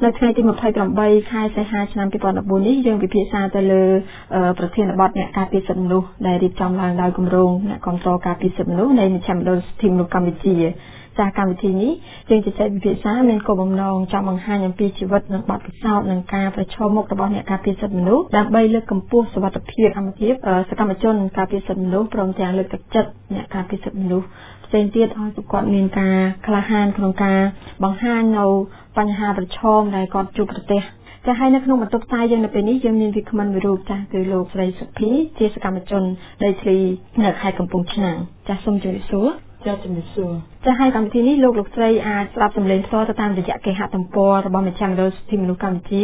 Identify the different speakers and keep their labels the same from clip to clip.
Speaker 1: នៅថ្ងៃទី28 ខែសីហាឆ្នាំ2014នេះយើងពិភាក្សាទៅលើប្រធានបទអ្នកការពារសិទ្ធិមនុស្សដែលរៀបចំឡើងដោយគម្រោងអ្នកគាំទ្រការពារសិទ្ធិមនុស្សនៃមជ្ឈមណ្ឌលសិទ្ធិមនុស្សកម្ពុជាចាស់កម្មវិធីនេះយើងជជែកពិភាក្សាមានគោលបំណងចង់បង្ហាញអំពីជីវិតនិងបទពិសោធន៍និងការប្រឈមមុខរបស់អ្នកការពារសិទ្ធិមនុស្សដើម្បីលើកកម្ពស់សុវត្ថិភាពអមតភាពសកម្មជនការពារសិទ្ធិមនុស្សព្រមទាំងលើកទឹកចិត្តអ្នកការពារសិទ្ធិមនុស្សផ្សេងទៀតឲ្យពួកគាត់មានការក្លាហានក្នុងការបង្ហាញនៅបញ្ហាប្រឈមដែលគាត់ជួបប្រទះចាស់ហើយនៅក្នុងបន្ទប់ផ្សាយយើងនៅពេលនេះយើងមានវាគ្មិនមួយរូបចាស់គឺលោកស្រីសុភីជាសកម្មជនដីធ្លីនៅខេត្តកំពង់ឆ្នាំងចាស់សូមជម្រាបសួរចាស់ជំរាបសួរចាស់ហើយកម្មវិធីនេះលោកស្រីអាចស្ដាប់សម្លេងផ្ទាល់ទៅតាមរយៈគេហទំព័ររបស់មជ្ឈមណ្ឌលសិទ្ធិមនុស្សកម្ពុជា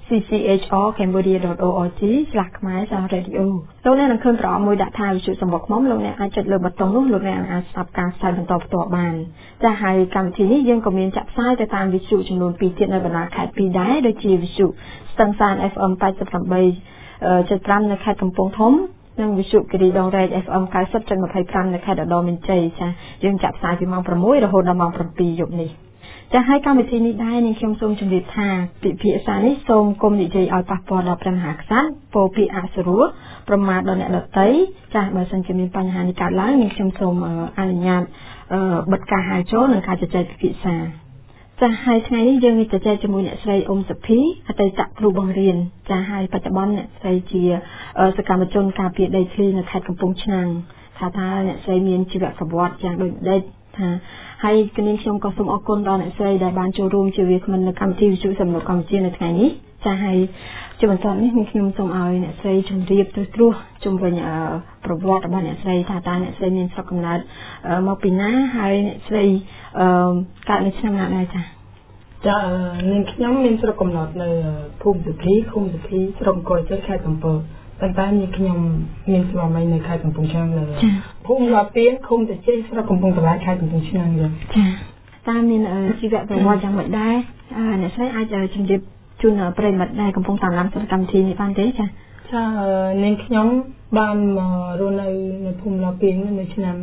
Speaker 1: cchrcambodia.org/khmer-radio លោកអ្នកនឹងឃើញប្រអប់មួយដាក់ថាវិទ្យុសម្បុកឃ្មុំលោកអ្នកអាចចុចលើប៊ូតុងនោះលោកអ្នកអាចស្ដាប់ការផ្សាយបន្តផ្ទាល់បានចាស់ហើយកម្មវិធីនេះយើងក៏មានចាក់ផ្សាយទៅតាមវិទ្យុចំនួន2ទៀតនៅបណ្ដាខេត្ត2ដែរដូចជាវិទ្យុស្ទឹងសាន FM 88.5 នៅខេត្តកំពង់ធំនិងវិទ្យុគិរីដងរែក FM 90.25 នៅខេត្តឧត្តរមានជ័យចាយើងចាក់ផ្សាយពីម៉ោង6រហូតដល់ម៉ោង7យប់នេះចាហើយកម្មវិធីនេះដែរនាងខ្ញុំសូមជម្រាបថាពិភាក្សានេះសូមកុំនិយាយឲ្យប៉ះពាល់ដល់ព្រះមហាក្សត្រពោលពាក្យអសុរោះប្រមាថដល់អ្នកដទៃចាបើសិនជាមានបញ្ហានេះកើតឡើងនាងខ្ញុំសូមអនុញ្ញាតបិទការហៅចូលនិងការជជែកពិភាក្សាចាហើយថ្ងៃនេះយើងនឹងជជែកជាមួយអ្នកស្រីអ៊ុំសុភីអតីតគ្រូបង្រៀនចាហើយបច្ចុប្បន្នអ្នកស្រីជាសកម្មជនការពារដីធ្លីនៅខេត្តកំពង់ឆ្នាំងថាអ្នកស្រីមានជីវប្រវត្តិយ៉ាងដូចដេចថាហើយគណៈខ្ញុំក៏សូមអរគុណដល់អ្នកស្រីដែលបានចូលរួមជាវាគ្មិននៅកម្មវិធីវិទ្យុសម្រាប់កម្ពុជានៅថ្ងៃនេះចាហើយជាបន្តនេះខ្ញុំសូមឲ្យអ្នកស្រីជម្រាបទៅព្រោះជុំវិញប្រវត្តិរបស់អ្នកស្រីថាតើអ្នកស្រីមានស្រុកកំណើតមកពីណាហើយអ្នកស្រីកើតនៅឆ្នាំណាដែរចា
Speaker 2: ចានាងខ្ញុំមានស្រុកកំណើតនៅភូមិសុភីឃុំសុភីស្រុកអង្គរជ័យខេត្តកំពតប៉ុន្តែនាងខ្ញុំមានស្វាមីនៅខេត្តកំពង់ឆ្នាំងនៅភូមិឡាពីនឃុំតាជ័យស្រុកកំពង់ត្រឡាយខេត្តកំពង់ឆ្នាំងចា
Speaker 1: តើមានជីវប្រវត្តិយ៉ាងម៉េចដែរអ្នកស្រីអាចជម្រាបជូនប្រិយមិត្តដែលកំពុងតាមដានកម្មវិធីនេះបានទេចា
Speaker 2: នាងខ្ញុំបានមករស់នៅភូមិឡាពីននៅឆ្នាំ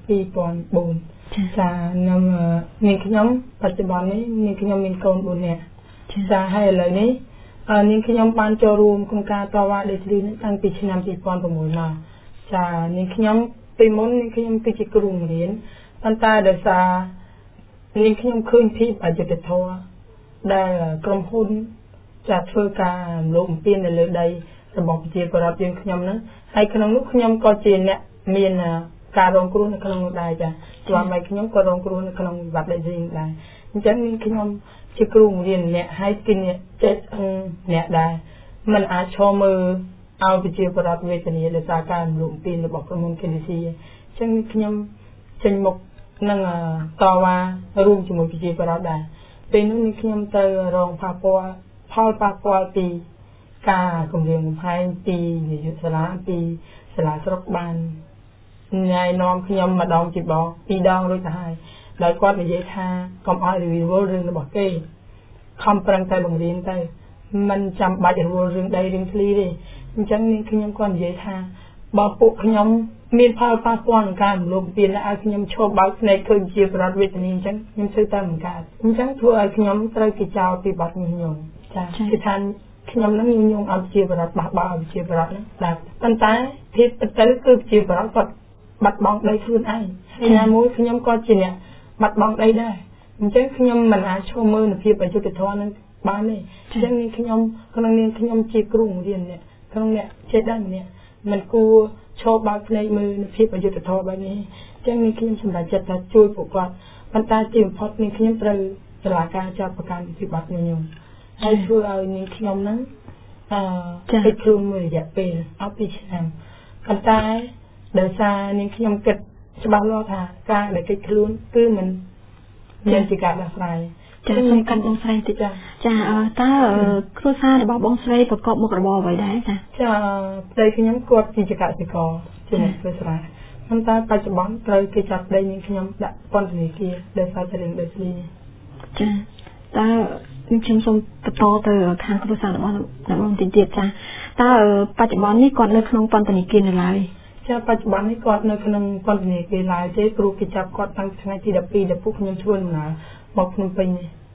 Speaker 2: 2004ចានាងខ្ញុំបច្ចុប្បន្ននេះនាងខ្ញុំមានកូន4នាក់ចាហើយឥឡូវនេះនាងខ្ញុំបានចូលរួមក្នុងការតវ៉ាដីធ្លីនេះតាំងពីឆ្នាំ2006មកចានាងខ្ញុំពីមុននាងខ្ញុំគឺជាគ្រូបង្រៀនប៉ុន្តែដោយសារនាងខ្ញុំឃើញភាពអយុត្តិធម៌ដែលក្រុមហ៊ុនចាធ្វើការរំលោភបំពាននៅលើដីរបស់ប្រជាពលរដ្ឋយើងខ្ញុំហ្នឹងហើយក្នុងនោះខ្ញុំក៏ជាអ្នកមានការរងគ្រោះនៅក្នុងនោះដែរចាស្វាមីខ្ញុំក៏រងគ្រោះនៅក្នុងវិបត្តិដីធ្លីដែរអញ្ចឹងនាងខ្ញុំជាគ្រូបង្រៀនម្នាក់ហើយគឺអ្នកចេះអ្នកដែរមិនអាចឈរមើលឲ្យប្រជាពលរដ្ឋវេទនាដោយសារការរំលោភបំពានរបស់ក្រុមហ៊ុន KDC អញ្ចឹងខ្ញុំចេញមុខនឹងតវ៉ារួមជាមួយប្រជាពលរដ្ឋដែរពេលនោះនាងខ្ញុំទៅរងផលប៉ះពាល់ពីការគម្រាមកំហែងពីនាយកសាលាពីសាលាស្រុកបានញ៉ាយនាំខ្ញុំម្ដងជាបង2ដងរួចទៅហើយដោយគាត់និយាយថាកុំឲ្យរវីវល់រឿងរបស់គេខំប្រឹងតែបង្រៀនទៅមិនចាំបាច់រវល់រឿងដីរឿងធ្លីទេអញ្ចឹងនាងខ្ញុំគាត់និយាយថាបើពួកខ្ញុំមានផលប៉ះពាល់នឹងការរំលោភបំពានឲ្យខ្ញុំឈប់បើកភ្នែកឃើញជាប្រវត្តិវេទនាអញ្ចឹងខ្ញុំធ្វើតែមិនកើតអញ្ចឹងធ្វើឲ្យខ្ញុំត្រូវគេចោទពីបទញុះញង់ចាគឺថាខ្ញុំនឹងញុះញង់ឲ្យជាប្រវត្តិបះបោឲ្យជាប្រវត្តិហ្នឹងដែរប៉ុន្តែភាពពិតទៅគឺជាប្រវត្តិគាត់បាត់បង់ដីខ្លួនឯងហើយណាមួយខ្ញុំក៏ជាអ្នកបាត់បង់ដីដែរអញ្ចឹងខ្ញុំមិនអាចឈរមើលនៅភាពអយុត្តិធម៌នឹងបានទេអញ្ចឹងខ្ញុំក្នុងនាមខ្ញុំជាគ្រូបង្រៀនអ្នកក្នុងអ្នកចេះដឹងអ្នកមិនគួរឈរបើកភ្នែកមើលនៅភាពអយុត្តិធម៌បែបនេះអញ្ចឹងខ្ញុំសម្រេចចិត្តថាជួយពួកគាត់ប៉ុន្តែជាបំផុតនាងខ្ញុំត្រូវតុលាការចាប់ប្រកាន់ពីបទញុះញង់ហើយធ្វើឲ្យនាងខ្ញុំហ្នឹងកិច្ចខ្លួនមួយរយៈពេលអស់2ឆ្នាំប៉ុន្តែដោយសារនាងខ្ញុំគិតច្បាស់លាស់ថាការដែលកិច្ចខ្លួនគឺមិនមានជាការដោះស្រាយ
Speaker 1: ចាសូមកាន់បងស្រីតិចចាតើគ្រួសាររបស់បងស្រីប្រកបមុខរបរអ្វីដែរចា
Speaker 2: ប្តីខ្ញុំគាត់ជាកសិករជាអ្នកធ្វើស្រែប៉ុន្តែបច្ចុប្បន្នត្រូវគេចាប់ប្តីនាងខ្ញុំដាក់ពន្ធនាគារដោយសារតែរឿងដីធ្លី
Speaker 1: ចាតើខ្ញុំសូមបន្តទៅខាងគ្រួសាររបស់បងតិចទៀតចាតើបច្ចុប្បន្ននេះគាត់នៅក្នុងពន្ធនាគារនៅឡើយ
Speaker 2: ចាបច្ចុប្បន្ននេះគាត់នៅក្នុងពន្ធនាគារឡើយទេព្រោះគេចាប់គាត់តាំងថ្ងៃទី12ដែលពួកខ្ញុំធ្វើដំណើរមកភ្នំពេញនេះ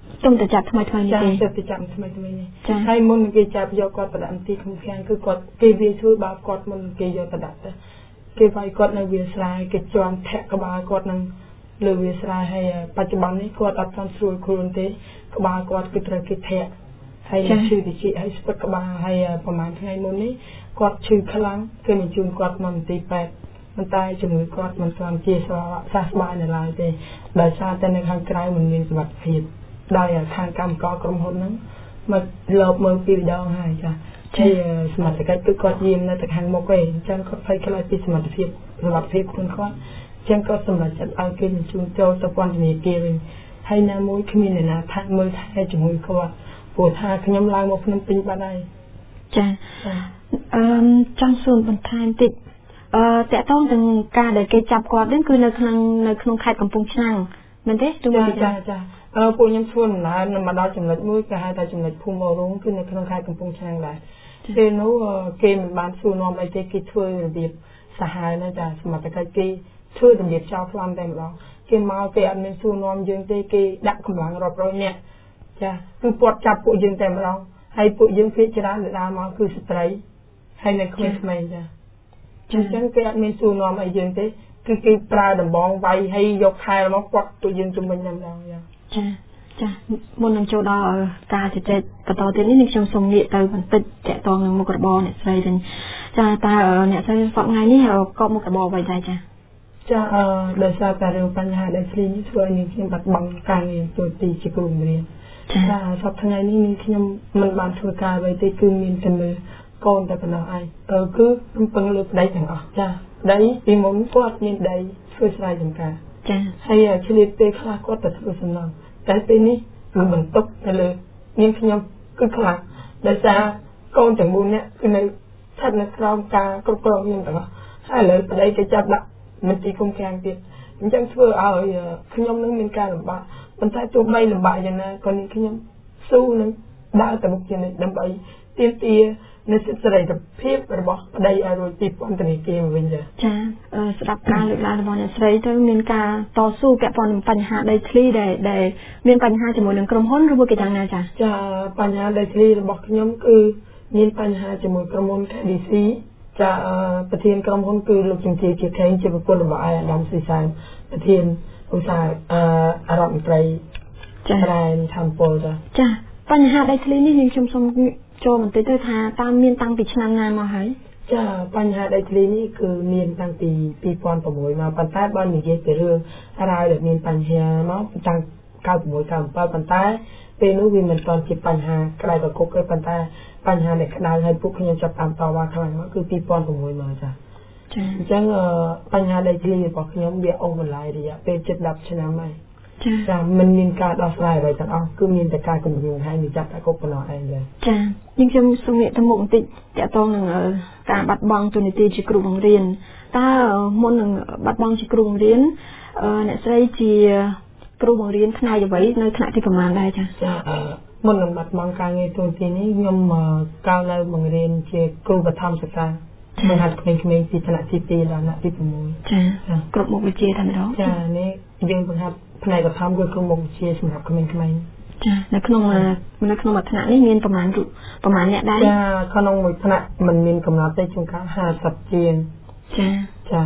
Speaker 1: ទុំតែចាប់ថ្មីៗនេះទេ
Speaker 2: ទៅចាប់ថ្មីៗនេះហើយមុនគេចាប់យកគាត់ទៅដាក់ទីក្នុងខាងគឺគាត់គេវាជួយបើគាត់មុនគេយកទៅដាក់ទៅគេវាយគាត់នៅវាស្រែគេជន់ធាក់ក្បាលគាត់នឹងលើវាស្រែហើយបច្ចុប្បន្ននេះគាត់អត់ទាន់ស្រួលខ្លួនទេក្បាលគាត់គឺត្រូវគេធាក់ហើយឈឺតិចហើយស្ពឹកក្បាលហើយប្រហែលថ្ងៃមុននេះគាត់ឈឺខ្លាំងគេបញ្ជូនគាត់មកមន្ទីរពេទ្យប៉ុន្តែជំងឺគាត់មិនទាន់ជាសះស្បើយនៅឡើយទេដោយសារតែនៅខាងក្រៅមិនមានសុវត្ថិភាពដោយខាងកម្មករក្រុមហ៊ុនហ្នឹងមកលបមើលពីម្ដងហើយចាហើយសមត្ថកិច្ចគឺគាត់យាមនៅទៅខាងមុខឯងអញ្ចឹងគាត់ភ័យខ្លាចពីសមត្ថភាពខ្លួនគាត់អញ្ចឹងគាត់សម្រេចចិត្តឲ្យគេបញ្ជូនចូលទៅពន្ធនាគារវិញហើយណាមួយគ្មានអ្នកណាថាមើលថែជំងឺគាត់ព្រោះថាខ្ញុំឡើងមកភ្នំពេញបាត់ហើយ
Speaker 1: ចាចង់សួរបន្ថែមតិចតកតងនឹងការដែលគេចាប់គាត់នេះគឺនៅក្នុងខេត្តកំពង់ឆ្នាំងមែនទេ
Speaker 2: ចាពួកខ្ញុំធ្វើដំណើរមកដល់ចំណុចមួយគេហៅថាចំណុចភូមិអូរងគឺនៅក្នុងខេត្តកំពង់ឆ្នាំងដែរពេលនោះគេមិនបានសួរនាំអីទេគេធ្វើរបៀបសាហាវណាស់ចាសមត្ថកិច្ចគេធ្វើរបៀបចោលផ្លំតែម្ដងគេមកគេអត់មានសួរនាំយើងទេគេដាក់កម្លាំងរាប់រយនាក់ចាគឺពាត់ចាប់ពួកយើងតែម្ដងហើយពួកយើងភាគច្រើនដើរមកគឺស្ត្រីហើយនៅក្មេងៗចាអញ្ចឹងគេអត់មានសួរនាំអីយើងទេគឺគេប្រើដំបងវាយហើយយកខែមកពាត់ពួកយើងជំនាញតែម្ដង
Speaker 1: ចាមុននឹងចូលដល់ការជជែកបន្តទៀតនេះខ្ញុំសូមងាកទៅបន្តិចតកតងនឹងមុខរបរអ្នកស្រីវិញចាតើអ្នកស្រីសប្តាហ៍ថ្ងៃនេះក៏មុខរបរអ្វីដែរចា
Speaker 2: ដោយសារតែរឿងបញ្ហាដែលធ្លីនេះធ្វើឲ្យខ្ញុំបាត់បង់ការងារចូលទីជាគ្រូបង្រៀនចាសប្តាហ៍ថ្ងៃនេះខ្ញុំមិនបានធ្វើការអ្វីទេគឺមានតែមើលកូនតែប៉ុណ្ណោះឯងគឺពឹងលើប្តីទាំងអស់ចាដីពីមុនគាត់មានដីធ្វើស្រែចម្ការ
Speaker 1: ចា
Speaker 2: ហើយឆ្លៀតពេលខ្លះគាត់ទៅធ្វើសំណង់តែពេលនេះគឺបន្ទុកទៅលើមានខ្ញុំគឺខ្លាំងដោយសារកូនទាំង4នាក់គឺនៅស្ថិតនៅក្រោមការគ្រប់គ្រងខ្ញុំទាំងអស់ហើយឥឡូវប្តីគេចាប់ដាក់មន្ទីរឃុំឃាំងទៀតអញ្ចឹងធ្វើឲ្យខ្ញុំនឹងមានការលំបាកប៉ុន្តែទោះបីលំបាកយ៉ាងណាក៏ខ្ញុំស៊ូនឹងដើរទៅមុខជានិច្ចដើម្បីទាមទារនៅសិទ្ធិសេរីភាពរបស់ប្តីឲ្យរួចពីពន្ធនាគារមកវិញ
Speaker 1: ចាស្ដាប់ការលើកឡើងរបស់អ្នកស្រីទៅមានការតស៊ូពាក់ព័ន្ធនឹងបញ្ហាដីធ្លីដែលមានបញ្ហាជាមួយនឹងក្រុមហ៊ុនឬមួយគេយ៉ាងណាចា
Speaker 2: បញ្ហាដីធ្លីរបស់ខ្ញុំគឺមានបញ្ហាជាមួយក្រុមហ៊ុន KDC ប្រធានក្រុមហ៊ុនគឺលោកជំទាវជាខេងជាប្រពន្ធរបស់អាដាមស៊ីសានប្រធានឧស្សាហរដ្ឋមន្ត្រីរ៉ែនឆាំពល
Speaker 1: ចាបញ្ហាដីធ្លីនេះខ្ញុំសូមចូលបន្តិចទៅថាតើមានតាំងពីឆ្នាំណាមកហើយ
Speaker 2: បញ្ហាដីធ្លីនេះគឺមានតាំងពី2006មកប៉ុន្តែបើនិយាយពីរឿងរ៉ាវដែលមានបញ្ហាមកតាំង96 97ប៉ុន្តែពេលនោះវាមិនទាន់ជាបញ្ហាក្តៅកគុកទេប៉ុន្តែបញ្ហាដែលក្តៅហើយពួកខ្ញុំចាប់តាមតវ៉ាខ្លាំងមកគឺ2006មកចាអញ្ចឹងបញ្ហាដីធ្លីរបស់ខ្ញុំវាអូសបន្លាយរយៈពេល10ឆ្នាំហើយចាមិនមានការដោះស្រាយអ្វីទាំងអស់គឺមានតែការគំរាមហើយចាប់តែគុកប៉ុណ្ណោះឯង
Speaker 1: ចាខ្ញុំសូមងាកទៅមុខបន្តិចតកតងនឹងការបាត់បង់ទូនាទីជាគ្រូបង្រៀនតើមុននឹងបាត់បង់ជាគ្រូបង្រៀនអ្នកស្រីជាគ្រូបង្រៀនផ្នែកអ្វីនៅថ្នាក់ទីប្រមាណដែរចា
Speaker 2: មុននឹងបាត់បង់ការងារទូនាទីនេះខ្ញុំកាលនៅបង្រៀនជាគ្រូបឋមសិក្សាបង្ហាត់ក្មេងៗពីថ្នាក់ទី2ដល់ថ្នាក់ទី6
Speaker 1: ចាគ្រប់មុខវិជ្ជាតែម្ដង
Speaker 2: នេះយើងបង្ហាត់ផ្នែកបឋមគឺគ្រប់មុខវិជ្ជាសម្រាប់ក្មេងៗ
Speaker 1: ចានៅក្នុងមួយថ្នាក់នេះមានប្រមាណអ្នកដែរ
Speaker 2: ក្នុងមួយថ្នាក់มันមានកំណត់ទេជួនកាល50ជាងចា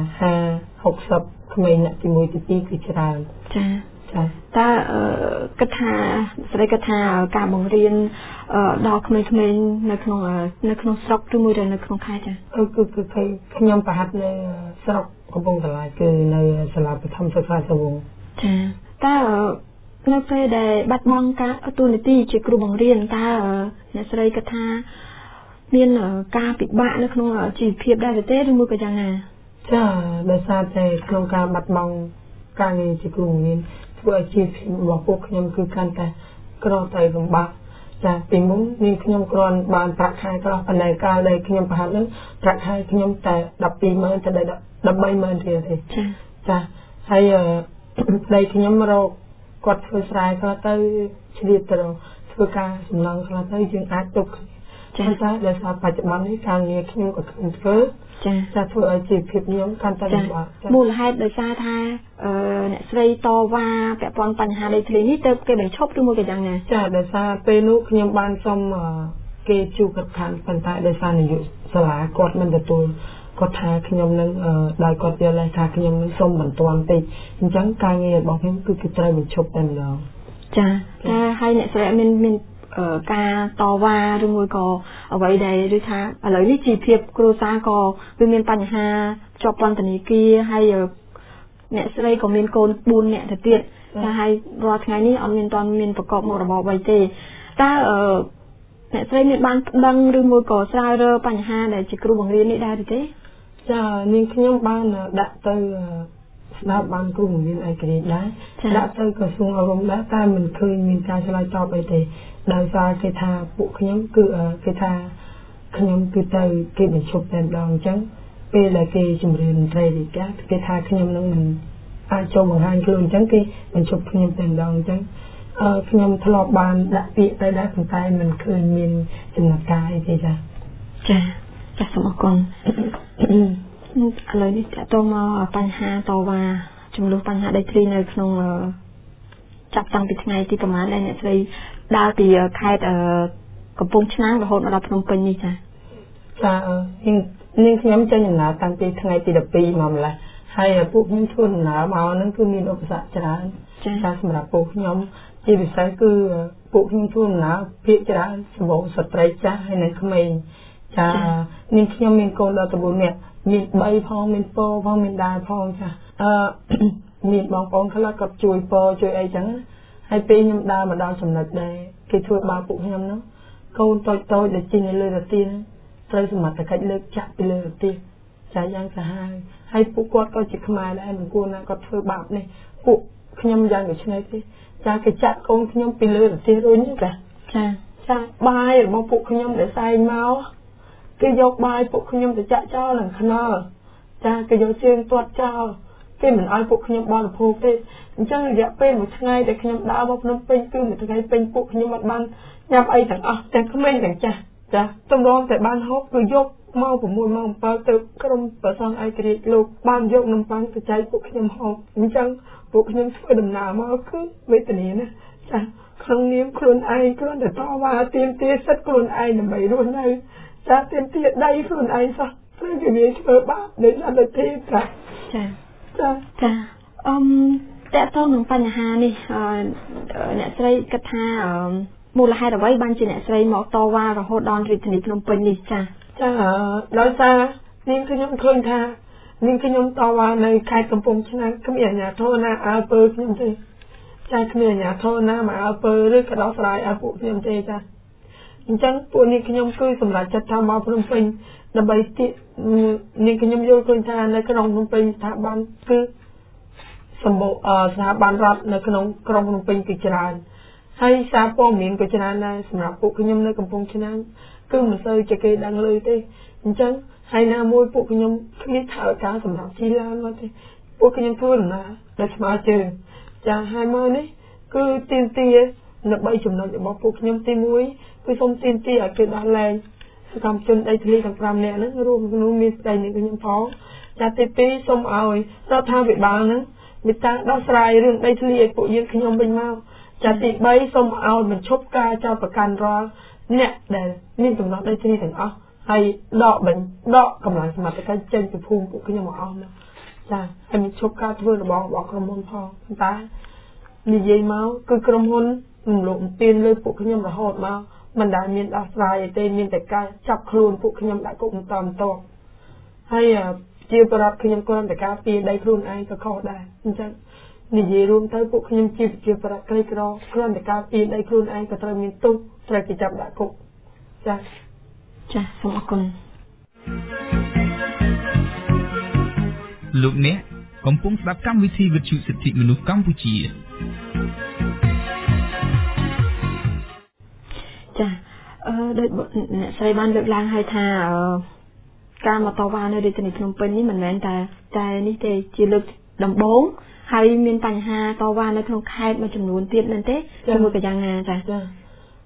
Speaker 2: 50 60ក្មេងអ្នកទី1ទី2គឺច្រើន
Speaker 1: ចាតើគិតថាស្រីគិតថាការបង្រៀនដល់ក្មេងៗនៅក្នុងស្រុកឬមួយនៅក្នុងខេត្តចា
Speaker 2: គឺខ្ញុំប្រហាត់នៅស្រុកកំពង់សាឡាយគឺនៅសាលាបឋមសិក្សាសវង
Speaker 1: ចាតើនៅពេលដែលបាត់បង់ការទូនាទីជាគ្រូបង្រៀនតើអ្នកស្រីគិតថាមានការពិបាកនៅក្នុងជីវភាពដែរទេឬមួយក៏យ៉ាងណា
Speaker 2: ដោយសារតែក្នុងការបាត់បង់ការងារជាគ្រូបង្រៀនធ្វើឲ្យជីវភាពរបស់ពួកខ្ញុំគឺកាន់តែក្រទៅលំបាកពីមុននេះខ្ញុំគ្រាន់បានប្រាក់ខែខ្លះប៉ុន្តែកាលដែលខ្ញុំប្រហែលនឹងប្រាក់ខែខ្ញុំតែ120000ទៅ130000រៀលទេហើយប្តីខ្ញុំរកគាត់ធ្វើស្រែខ្លះទៅឆ្លៀតទៅធ្វើការសំណង់ខ្លះទៅយើងអាចទុកតែដោយសារបច្ចុប្បន្ននេះការងារខ្ញុំក៏ធ្វើចាធ្វើឲ្យជីវភាពខ្ញុំកាន់តែលំបាក
Speaker 1: មូលហេតុដោយសារថាអ្នកស្រីតវ៉ាពាក់ព័ន្ធបញ្ហាដីធ្លីនេះទៅគេបញ្ឈប់ឬមួយក៏យ៉ាងណា
Speaker 2: ចាដោយសារពេលនោះខ្ញុំបានសុំគេជួបកាត់ខានប៉ុន្តែដោយសារនាយកសាលាគាត់មិនទទួលគាត់ថាខ្ញុំនឹងដោយគាត់យល់ថាខ្ញុំនឹងសុំបន្ទាន់តិចអញ្ចឹងការងាររបស់ខ្ញុំគឺគេត្រូវបញ្ឈប់តែម្ដង
Speaker 1: ចាតែហើយអ្នកស្រីមានការតវ៉ាឬមួយក៏អ្វីដែលឬថាឥឡូវនេះជីវភាពគ្រួសារក៏វាមានបញ្ហាជាប់ពន្ធនាគារហើយអ្នកស្រីក៏មានកូន4នាក់ទៅទៀតតែហើយរាល់ថ្ងៃនេះអត់មានប្រកបមុខរបរអ្វីទេតើអ្នកស្រីមានបានប្តឹងឬមួយក៏ស្រាវជ្រាវបញ្ហាដែលជាគ្រូបង្រៀននេះដែរទេ
Speaker 2: ចានាងខ្ញុំបានដាក់ទៅស្ដាប់បានគ្រូបង្រៀនឯករាជ្យដែរដាក់ទៅក្រសួងអប់រំដែរតែមិនឃើញមានការឆ្លើយតបអីទេដោយសារគេថាពួកខ្ញុំគឺគេថាខ្ញុំគឺទៅគេបញ្ឈប់តែម្ដងអញ្ចឹងពេលដែលគេជំរឿនមន្ត្រីរាជការគេថាខ្ញុំនឹងមិនអាចចូលបង្ហាញខ្លួនអញ្ចឹងគេបញ្ឈប់ខ្ញុំតែម្ដងអញ្ចឹងខ្ញុំធ្លាប់បានដាក់ពាក្យទៅដែរប៉ុន្តែមិនឃើញមានចំណាត់ការអីទេចា
Speaker 1: សូមអរគុណឥឡូវនេះតើតើមកបញ្ហាតវ៉ាចំនួនបញ្ហាដីធ្លីនៅក្នុងចាប់តាំងពីថ្ងៃទីប្រហែលដែលអ្នកស្រីដើរពីខេត្តកំពង់ឆ្នាំងរហូតមកដល់ភ្នំពេញនេះចា
Speaker 2: នាងខ្ញុំចេញដំណើរតាំងពីថ្ងៃទី12មកម្លេះហើយពួកខ្ញុំធ្វើដំណើរមកហ្នឹងគឺមានឧបសគ្គច្រើនចាសម្រាប់ពួកខ្ញុំជាពិសេសគឺពួកខ្ញុំធ្វើដំណើរភាគច្រើនសម្បូរស្ត្រីចាស់ហើយនិងក្មេងចានាងខ្ញុំមានកូនដល់9នាក់មាន3ផងមានពផងមានដាផងចាមានបងប្អូនខ្លះគាត់ជួយពជួយអីចឹងហើយពេលខ្ញុំដើរមកដល់ចំណុចដែរគេធ្វើបាបពួកខ្ញុំហ្នឹងកូនតូចដែលជិះនៅលើរថយន្តត្រូវសមត្ថកិច្ចលើកចាក់ពីលើរថយន្តចាយ៉ាងសាហាវហើយពួកគាត់ក៏ជាខ្មែរដែរមិនគួរណាគាត់ធ្វើបាបនេះពួកខ្ញុំយ៉ាងដូចនេះទេចាគេចាក់កូនខ្ញុំពីលើរថយន្តរុញចាបាយរបស់ពួកខ្ញុំដែលសែងមកគេយកបាយពួកខ្ញុំទៅចាក់ចោលនឹងខ្នល់ចាគេយកជើងទាត់ចោលគេមិនឲ្យពួកខ្ញុំបរិភោគទេអញ្ចឹងរយៈពេលមួយថ្ងៃដែលខ្ញុំដើរមកភ្នំពេញគឺមួយថ្ងៃពេញពួកខ្ញុំអត់បានញ៉ាំអីទាំងអស់ទាំងក្មេងទាំងចាស់ចាទំនងតែបានហូបគឺយកមក6ម៉ោង7ទៅក្រុមប្រសងឯករាជ្យលោកបានយកនំប៉័ងទៅចែកពួកខ្ញុំហូបអញ្ចឹងពួកខ្ញុំធ្វើដំណើរមកគឺវេទនាណាចាក្នុងនាមខ្លួនឯងគ្រាន់តែតវ៉ាទាមទារសិទ្ធិខ្លួនឯងដើម្បីរស់នៅចាទាមទារដីខ្លួនឯងសោះព្រោះគេនិយាយធ្វើបាបដោយអត់ទេចា
Speaker 1: តើតើនឹងបញ្ហានេះអ្នកស្រីគិតថាមូលហេតុអ្វីបានជាអ្នកស្រីមកតវ៉ារហូតដល់រាជធានីភ្នំពេញនេះចា
Speaker 2: ដោយសារនាងខ្ញុំឃើញថានាងខ្ញុំតវ៉ានៅខេត្តកំពង់ឆ្នាំងគ្មានអាជ្ញាធរណាអើពើខ្ញុំទេចាគ្មានអាជ្ញាធរណាមកអើពើឬក៏ដោះស្រាយឲ្យពួកខ្ញុំទេចាអញ្ចឹងពួកនាងខ្ញុំគឺសម្រាប់ចាត់ថាមកភ្នំពេញដើម្បីនាងខ្ញុំយល់ឃើញថានៅក្នុងភ្នំពេញស្ថាប័នគឺសម្បូរស្ថាប័នរដ្ឋនៅក្នុងក្រុងភ្នំពេញគឺច្រើនហើយសារព័ត៌មានក៏ច្រើនដែរសម្រាប់ពួកខ្ញុំនៅកំពង់ឆ្នាំងគឺមិនសូវជាគេដឹងឮទេអញ្ចឹងហើយណាមួយពួកខ្ញុំគ្មានថវិកាសម្រាប់ជិះឡានមកទេពួកខ្ញុំធ្វើដំណើរដោយស្មើជើងចាហើយមកនេះគឺទាមទារនៅ3ចំណុចរបស់ពួកខ្ញុំទី1គឺសូមទាមទារឲ្យគេដោះលែងសកម្មជនដីធ្លីទាំង5នាក់ហ្នឹងរួមក្នុងមានស្ដីនេះខ្ញុំផងចាទី2សូមឲ្យរដ្ឋាភិបាលហ្នឹងមេត្តាដោះស្រាយរឿងដីធ្លីឲ្យពួកយើងខ្ញុំវិញមកចាទី3សូមឲ្យបញ្ឈប់ការចោទប្រកាន់រាល់អ្នកដែលមានចំណុចដីធ្លីទាំងអស់ហើយដកកម្លាំងសមត្ថកិច្ចចេញពីភូមិពួកខ្ញុំមកអស់មកចាហើយបញ្ឈប់ការធ្វើរបស់ក្រុមហ៊ុនផងតែនិយាយមកគឺក្រុមហ៊ុនរំលោភបំពានលើពួកខ្ញុំរហូតមកមិនដែលមានដោះស្រាយទេមានតែការចាប់ខ្លួនពួកខ្ញុំដាក់គុកបន្តហើយជាបរិបទខ្ញុំគ្រាន់តែការពារដីខ្លួនឯងក៏ខុសដែរអញ្ចឹងនិយាយរួមទៅពួកខ្ញុំជាបរិបទក្រីក្រគ្រាន់តែការពារដីខ្លួនឯងក៏ត្រូវមានទោសត្រូវគេចាប់ដាក់គុក
Speaker 1: ចាសូមអរគុណ
Speaker 3: លោកអ្នកកំពុងស្ដាប់កម្មវិធីវិទ្យុសិទ្ធិមនុស្សកម្ពុជា
Speaker 1: ចាដោយអ្នកស្រីបានលើកឡើងហើយថាការមកតវ៉ានៅរាជធានីភ្នំពេញនេះមិនមែនតែនេះទេជាលើកដំបូងហើយមានបញ្ហាតវ៉ានៅក្នុងខេត្តមួយចំនួនទៀតមែនទេជាមួយក៏យ៉ាងណាចា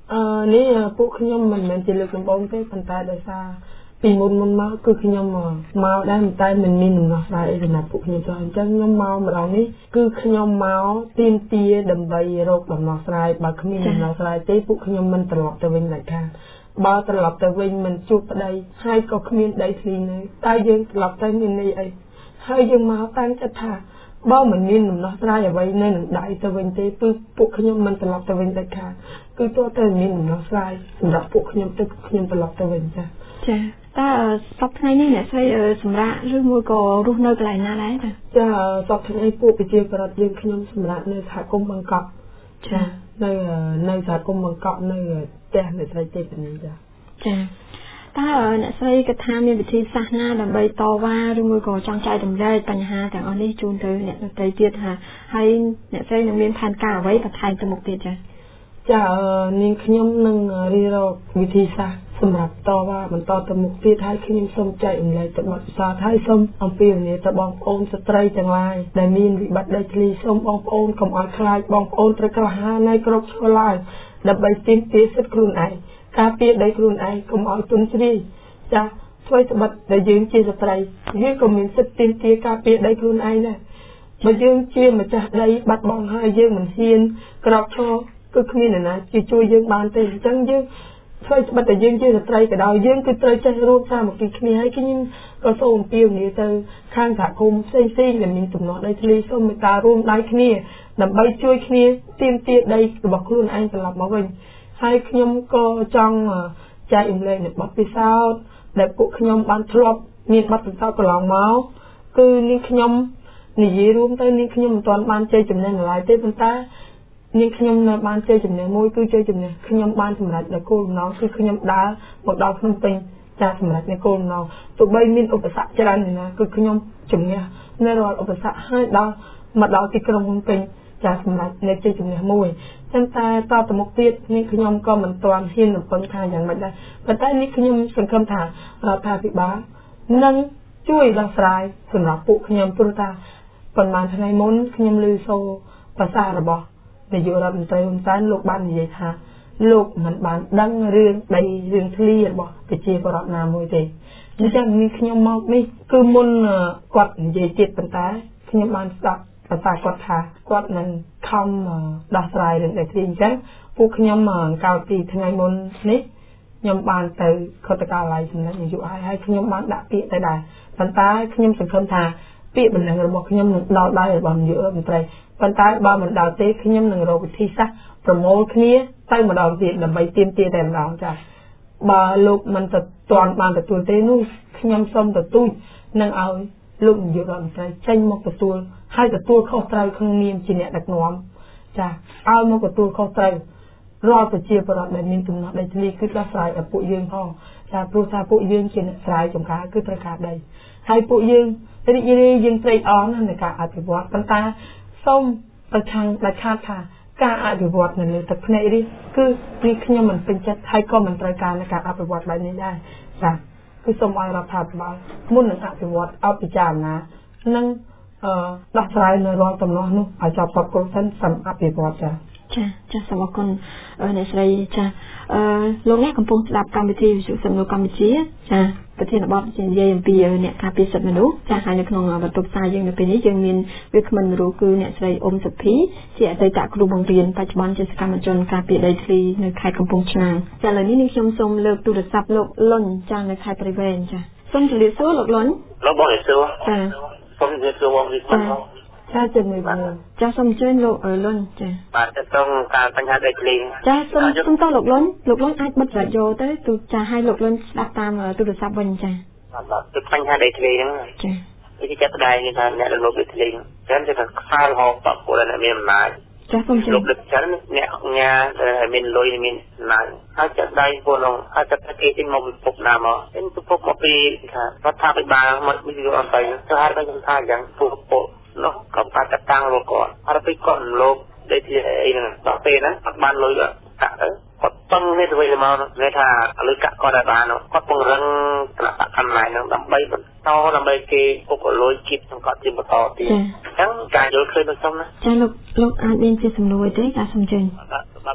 Speaker 2: នេះពួកខ្ញុំមិនមែនជាលើកដំបូងទេប៉ុន្តែដោយសារពីមុនមកគឺខ្ញុំមកដែរតែមិនមានដំណោះស្រាយអីសម្រាប់ពួកខ្ញុំចុះអញ្ចឹងខ្ញុំមកម្ដងនេះគឺខ្ញុំមកទាមទារដើម្បីរកដំណោះស្រាយបើគ្មានដំណោះស្រាយទេពួកខ្ញុំមិនត្រឡប់ទៅវិញឡើយថាបើត្រឡប់ទៅវិញមិនជួបប្តីហើយក៏គ្មានដីធ្លីនៅតែយើងត្រឡប់ទៅមានន័យអីហើយយើងមកតាំងចិត្តថាបើមិនមានដំណោះស្រាយអ្វីនៅនឹងដៃទៅវិញទេគឺពួកខ្ញុំមិនត្រឡប់ទៅវិញតែខាគឺទោះតែមានដំណោះស្រាយសម្រាប់ពួកខ្ញុំទៅខ្ញុំត្រឡប់ទៅវិញចា
Speaker 1: ចាតើសប្តាហ៍ថ្ងៃនេះអ្នកស្រីសម្រាប់ឬមួយក៏រស់នៅកន្លែងណាដែរ
Speaker 2: ចាសប្តាហ៍ថ្ងៃពួកប្រជាប្រដ្ឋយើងខ្ញុំសម្រាប់នៅសហគមន៍បឹងកក់ចានៅសហគមន៍បឹងកក់នៅផ្ទះអ្នកស្រីទេពនេះចា
Speaker 1: តើអ្នកស្រីគិតថាមានវិធីសាស្ត្រណាដើម្បីតវ៉ាឬមួយក៏ចង់ចែករំលែកបញ្ហាទាំងអស់នេះជូនទៅអ្នកដទៃទៀតហើយអ្នកស្រីនឹងមានផែនការអ្វីបន្ថែមទៅមុខទៀតចា
Speaker 2: នាងខ្ញុំនឹងរៀបរាប់វិធីសាស្ត្រសម្រាប់តវ៉ាបន្តទៅមុខទៀតហើយខ្ញុំសូមចែករំលែកទៅបទពិសោធន៍ហើយសូមអំពាវនាវទៅបងប្អូនស្ត្រីទាំងឡាយដែលមានវិបត្តិដីធ្លីសូមបងប្អូនកុំឲ្យខ្លាចបងប្អូនត្រូវក្លាហាននៅគ្រប់ឈរឡើងដើម្បីទាមទារសិទ្ធិខ្លួនឯងការពារដីខ្លួនឯងកុំឲ្យទុនជ្រាយចាធ្វើត្បិតដែលយើងជាស្ត្រីយើងក៏មានសិទ្ធិទាមទារការពារដីខ្លួនឯងដែរបើយើងជាម្ចាស់ដីបាត់បង់ហើយយើងមិនហ៊ានក្រោកឈរគឺគ្មានអ្នកណាជួយយើងបានទេអញ្ចឹងយើងធ្វើត្បិតតែយើងជាស្ត្រីក៏ដោយយើងគឺត្រូវចេះរួមសាមគ្គីគ្នាហើយខ្ញុំក៏សូមអំពាវនាវទៅខាងសហគមន៍ផ្សេងៗដែលមានចំណោះដីធ្លីសូមមេត្តារួមដៃគ្នាដើម្បីជួយគ្នាទាមទារដីរបស់ខ្លួនឯងត្រឡប់មកវិញហើយខ្ញុំក៏ចង់ចែករំលែកនៅបទពិសោធន៍ដែលពួកខ្ញុំបានធ្លាប់មានបទពិសោធន៍កន្លងមកគឺនាងខ្ញុំនិយាយរួមទៅនាងខ្ញុំមិនទាន់បានជ័យជំនះនៅឡើយទេប៉ុន្តែនាងខ្ញុំនៅបានជ័យជំនះមួយគឺជ័យជំនះខ្ញុំបានសម្រេចដល់គោលបំណងគឺខ្ញុំដើរមកដល់ភ្នំពេញចាសម្រេចនៅគោលបំណងទោះបីមានឧបសគ្គច្រើនណាគឺខ្ញុំជំនះនៅរាល់ឧបសគ្គហើយមកដល់ទីក្រុងភ្នំពេញចាសម្រាប់នៅជ័យជំនះមួយតែតទៅមុខទៀតនេះខ្ញុំក៏មិនទាន់ហ៊ានរំពឹងថាយ៉ាងម៉េចដែរប៉ុន្តែនេះខ្ញុំសង្ឃឹមថារដ្ឋាភិបាលនឹងជួយដោះស្រាយសម្រាប់ពួកខ្ញុំព្រោះថាប៉ុន្មានថ្ងៃមុនខ្ញុំឮសូរប្រសាសន៍របស់នាយករដ្ឋមន្ត្រីហ៊ុនសែនលោកបាននិយាយថាលោកមិនបានដឹងរឿងដីរឿងធ្លីរបស់ប្រជាពលរដ្ឋណាមួយទេអញ្ចឹងនេះខ្ញុំមកនេះគឺមុនគាត់និយាយទៀតប៉ុន្តែខ្ញុំបានស្ដាប់ប្រសាសន៍គាត់ថាគាត់នឹងខំដោះស្រាយរឿងដីធ្លីអញ្ចឹងពួកខ្ញុំកោតពីថ្ងៃមុននេះខ្ញុំបានទៅខុទ្ទកាល័យសម្ដេចនាយកហើយខ្ញុំបានដាក់ពាក្យទៅដែរប៉ុន្តែខ្ញុំសង្ឃឹមថាពាក្យបណ្ដឹងរបស់ខ្ញុំនឹងដល់ដៃរបស់នាយករដ្ឋមន្ត្រីប៉ុន្តែបើមិនដល់ទេខ្ញុំនឹងរកវិធីសាស្ត្រប្រមូលគ្នាទៅម្ដងទៀតដើម្បីទាមទារតែម្ដងចា៎បើលោកមិនទាន់បានទទួលទេនោះខ្ញុំសូមទទូចនឹងឲ្យលោកនាយករដ្ឋមន្ត្រីចេញមកទទួលហើយទទួលខុសត្រូវក្នុងនាមជាអ្នកដឹកនាំចា៎ឲ្យមកទទួលខុសត្រូវរាល់ប្រជាពលរដ្ឋដែលមានទំនាស់ដីធ្លីគឺដោះស្រាយឲ្យពួកយើងផងចាព្រោះថាពួកយើងជាអ្នកស្រែចម្ការគឺត្រូវការដីហើយពួកយើងរីករាយយើងត្រេកអរណាស់នៃការអភិវឌ្ឍប៉ុន្តែសូមប្រឆាំងដាច់ខាតថាការអភិវឌ្ឍនៅលើទឹកភ្នែកនេះគឺនេះខ្ញុំមិនពេញចិត្តហើយក៏មិនត្រូវការនៃការអភិវឌ្ឍបែបនេះដែរចាគឺសូមឲ្យរដ្ឋាភិបាលមុននឹងអភិវឌ្ឍឲ្យពិចារណានិងដោះស្រាយនៅរាល់ទំនាស់នោះឲ្យចប់សពគ្រប់សិនសម្រាប់អភិវឌ្ឍ
Speaker 1: ចាសូមអរគុណអ្នកស្រីចាលោកអ្នកកំពុងស្ដាប់កម្មវិធីវិទ្យុសំណួរកម្ពុជាចាប្រធានបទជានិយាយអំពីអ្នកការពារសិទ្ធិមនុស្សចាហើយនៅក្នុងបន្ទប់ផ្សាយយើងនៅពេលនេះយើងមានវាគ្មិនមនុស្សគឺអ្នកស្រីអ៊ុំសុភីជាអតីតគ្រូបង្រៀនបច្ចុប្បន្នជាសកម្មជនការពារដីធ្លីនៅខេត្តកំពង់ឆ្នាំងចាឥឡូវនេះខ្ញុំសូមលើកទូរស័ព្ទលោកលុនចានៅខេត្តព្រៃវែងចាសូមជម្រាបសួរលោកលុន
Speaker 4: លោកបងសួរចាសូមជម្រាបសួរបងវិស្វករ
Speaker 1: ចាជំរាបសួរចាសូមអញ្ជើញលោកលុនចា
Speaker 4: បាទទៅក្នុងការបញ្ហាដីធ្លី
Speaker 1: ចាសូមតោះលោកលុនអាចបិទរ៉ាឌីយ៉ូទៅទូចាឲ្យលោកលុនស្ដាប់តាមទូរស័ព្ទវិញចា
Speaker 4: បាទទៅបញ្ហាដីធ្លីហ្នឹងចាវាជាស្ដាយនេះថាអ្នកលោកដីធ្លីចឹងគឺថាខ្សែរហោបពលរដ្ឋមានអំណាច
Speaker 1: ចាសូមជម្រាប
Speaker 4: លោកដឹកចឹងអ្នកញ៉ាដែលមានលុយមានអំណាចហើយចាត់ដៃពលនោះហើយចាត់គេចេញមកពិភពណាមកចេញពិភពមកពីថារដ្ឋាភិបាលមកវិទ្យុអន្តរជាតិទៅហៅថាថាយ៉ាងពួកនោះក៏បាត់តាំងលោកគាត់អត់ពីគាត់លោកដីធ្លីអីហ្នឹងដល់ពេលហ្នឹងអត់បានលុយកាក់ទៅគាត់តឹងនេះទៅវិញមកគេថាលុយកាក់គាត់ឲ្យបានគាត់ពង្រឹងគណៈបកកម្មាហ្នឹងដើម្បីបន្តដើម្បីគេពុកលុយគិតសង្កត់ជាបន្តទៀតអញ្ចឹងការយល់ឃើញទៅសុំណា
Speaker 1: ចាលោកអាចមានជាសំណួរទេចាសូមជើញ
Speaker 4: បាទ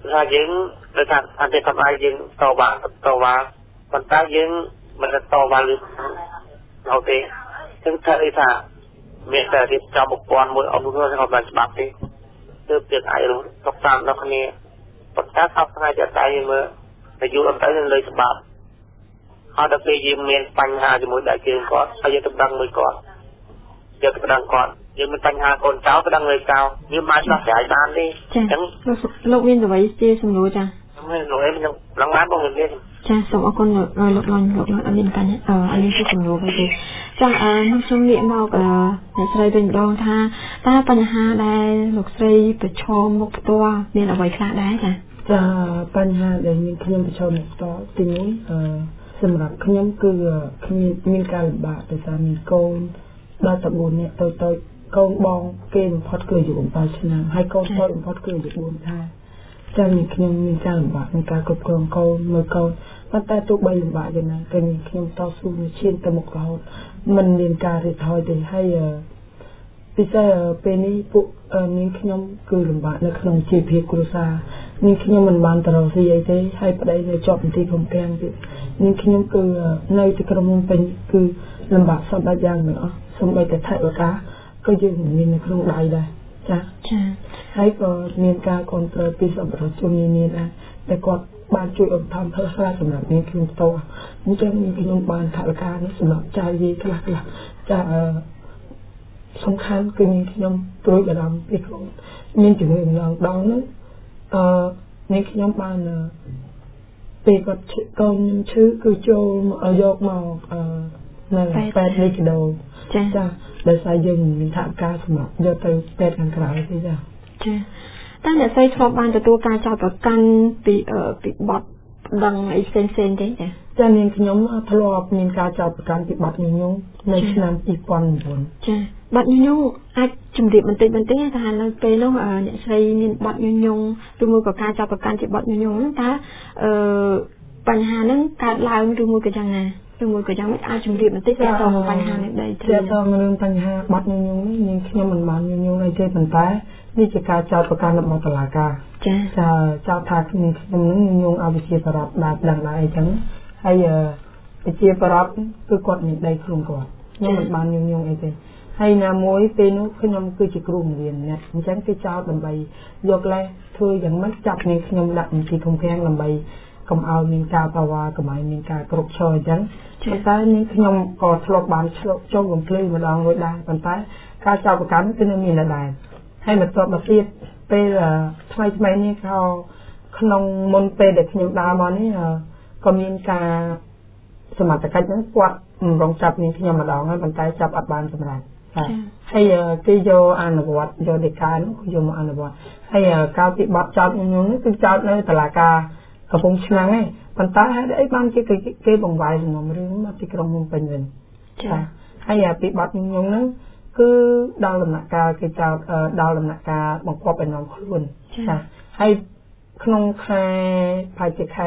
Speaker 4: ថាយើងដោយថាអន្តរកម្មយើងតវ៉ាប៉ុន្តែយើងមិនតវ៉ាលើអត់ទេซึ่งថាមានតែរៀបចំប្រព័ន្ធមួយអត់នោះថាបានច្បាប់ទេទើបទៀតអាចរកតាមដល់គ្នាប៉ុន្តែសប្តាហ៍តែយើងមើលតែយូរអត់ទៅលើច្បាប់ហើយដល់ពេលយើងមានបញ្ហាជាមួយដៃជើងគាត់ហើយយើងទៅដឹងមួយគាត់យើងទៅដឹងគាត់យើងមានបញ្ហាកូនចៅទៅដឹងលើចៅយើងមិនអាចដោះស្រាយបានទេអញ្ចឹង
Speaker 1: លោកមានអ្វីជាសំណួរចា
Speaker 4: មិនលោកខ្ញុំឡងបានបងមាន
Speaker 1: ចាសូមអរគុណលោកអត់មានបញ្ហាអត់មានជាសំណួរទេចាខ្ញុំសូមងាកមកអ្នកស្រីវិញម្ដងថាតើបញ្ហាដែលលោកស្រីប្រឈមមុខផ្ទាល់មានអ្វីខ្លះដែរ
Speaker 2: ចាបញ្ហាដែលខ្ញុំប្រឈមមុខផ្ទាល់ទីនេះសម្រាប់ខ្ញុំគឺខ្ញុំមានការលំបាកដោយសារមានកូនដល់14នាក់តូចកូនបងគេបំផុតគឺអាយុ7ឆ្នាំហើយកូនតូចបំផុតគឺអាយុ4ខែចឹងខ្ញុំមានការលំបាកក្នុងការគ្រប់គ្រងកូនមើលកូនប៉ុន្តែទោះបីលំបាកយ៉ាងណាក៏ខ្ញុំតស៊ូឈានទៅមុខរហូតមិនមានការរិះថយទេហើយពិសេសពេលនេះពួកនាងខ្ញុំគឺលំបាកនៅក្នុងជីវភាពគ្រួសារនាងខ្ញុំមិនបានទៅរកស៊ីអីទេហើយប្តីនៅជាប់មន្ទីរឃុំឃាំងទៀតនាងខ្ញុំគឺនៅទីក្រុងភ្នំពេញគឺលំបាកសពដល់យ៉ាងមិនអស់សូម្បីតែថវិកាក៏យើងមាននៅក្នុងដៃដែរចាហើយក៏មានការគ្រប់គ្រងពីសប្បុរសជននានាដែរតែគាត់បានជួយឧបត្ថម្ភខ្លះៗសម្រាប់នាងខ្ញុំផ្ទាល់អញ្ចឹងនាងខ្ញុំបានថវិកានេះសម្រាប់ចាយវាខ្លះចាសំខាន់គឺនាងខ្ញុំព្រួយបារម្ភពីខ្លួនមានជំងឺម្ដងដល់នោះនាងខ្ញុំបានពេលគាត់កូនខ្ញុំឈឺគឺចូលយកមកនៅពេទ្យនេះដូចាដោយសារយើងមានថវិកាសម្រាប់យកទៅពេទ្យខាងក្រៅទេចា
Speaker 1: តើអ្នកស្រីធ្លាប់បានទទួលការចោទប្រកាន់ពីបទដឹងអីផ្សេងទេ
Speaker 2: ចានាងខ្ញុំធ្លាប់មានការចោទប្រកាន់ពីបទញុះញង់នៅឆ្នាំ2009
Speaker 1: ចាបទញុះញង់អាចជម្រាបបន្តិចថានៅពេលនោះអ្នកស្រីមានបទញុះញង់ឬមួយក៏ការចោទប្រកាន់ជាបទញុះញង់ហ្នឹងតើបញ្ហាហ្នឹងកើតឡើងឬមួយក៏យ៉ាងណាឬមួយក៏យ៉ាងមិនអាចជម្រាបបន្តិចទៅបញ្ហានេះដែរ
Speaker 2: ទេទៅរឿងបញ្ហាបទញុះញង់នេះនាងខ្ញុំមិនបានញុះញង់អីទេប៉ុន្តែនេះជាការចោទប្រកាន់របស់តុលាការចាចោទថាខ្ញុំនឹងញុះញង់អវិជ្ជាបរិបដែលដឹងដែរអីចឹងហើយវិជ្ជាបរិបគឺគាត់មានដីខ្លួនគាត់ខ្ញុំមិនបានញុះញង់អីទេហើយណាមួយពេលនោះខ្ញុំគឺជាគ្រូបង្រៀនអ្នកអញ្ចឹងគេចោទដើម្បីយកលេសធ្វើយ៉ាងម៉េចចាប់នាងខ្ញុំដាក់មន្ទីរឃុំឃាំងដើម្បីកុំឲ្យមានការតវ៉ាកុំឲ្យមានការគ្រប់ឈរអញ្ចឹងប៉ុន្តែនាងខ្ញុំក៏ធ្លាប់បានឆ្លុះចូលកំភ្លឺម្ដងរួចដែរប៉ុន្តែការចោទប្រកាន់គឺនៅមានដែរហើយបន្ទាប់មកទៀតពេលថ្មីនេះក៏ក្នុងមុនពេលដែលខ្ញុំដើរមកនេះក៏មានការសមត្ថកិច្ចហ្នឹងគាត់រងចាប់នាងខ្ញុំម្ដងហើយប៉ុន្តែចាប់អត់បានសម្រាប់ហើយគេយកអនុវត្តយកដីកានោះយកមកអនុវត្តហើយកាលពីបទចោទញុះញង់នេះគឺចោទនៅតុលាការកំពង់ឆ្នាំងឯងប៉ុន្តែហេតុអីបានគេបង្វែរសំណុំរឿងមកទីក្រុងភ្នំពេញវិញចាហើយពីបទញុះញង់ហ្នឹងគឺដល់ដំណាក់កាលគេចោទដល់ដំណាក់កាលបង្គាប់ឲ្យនាំខ្លួនចាហើយក្នុងខែប្រហែលជាខែ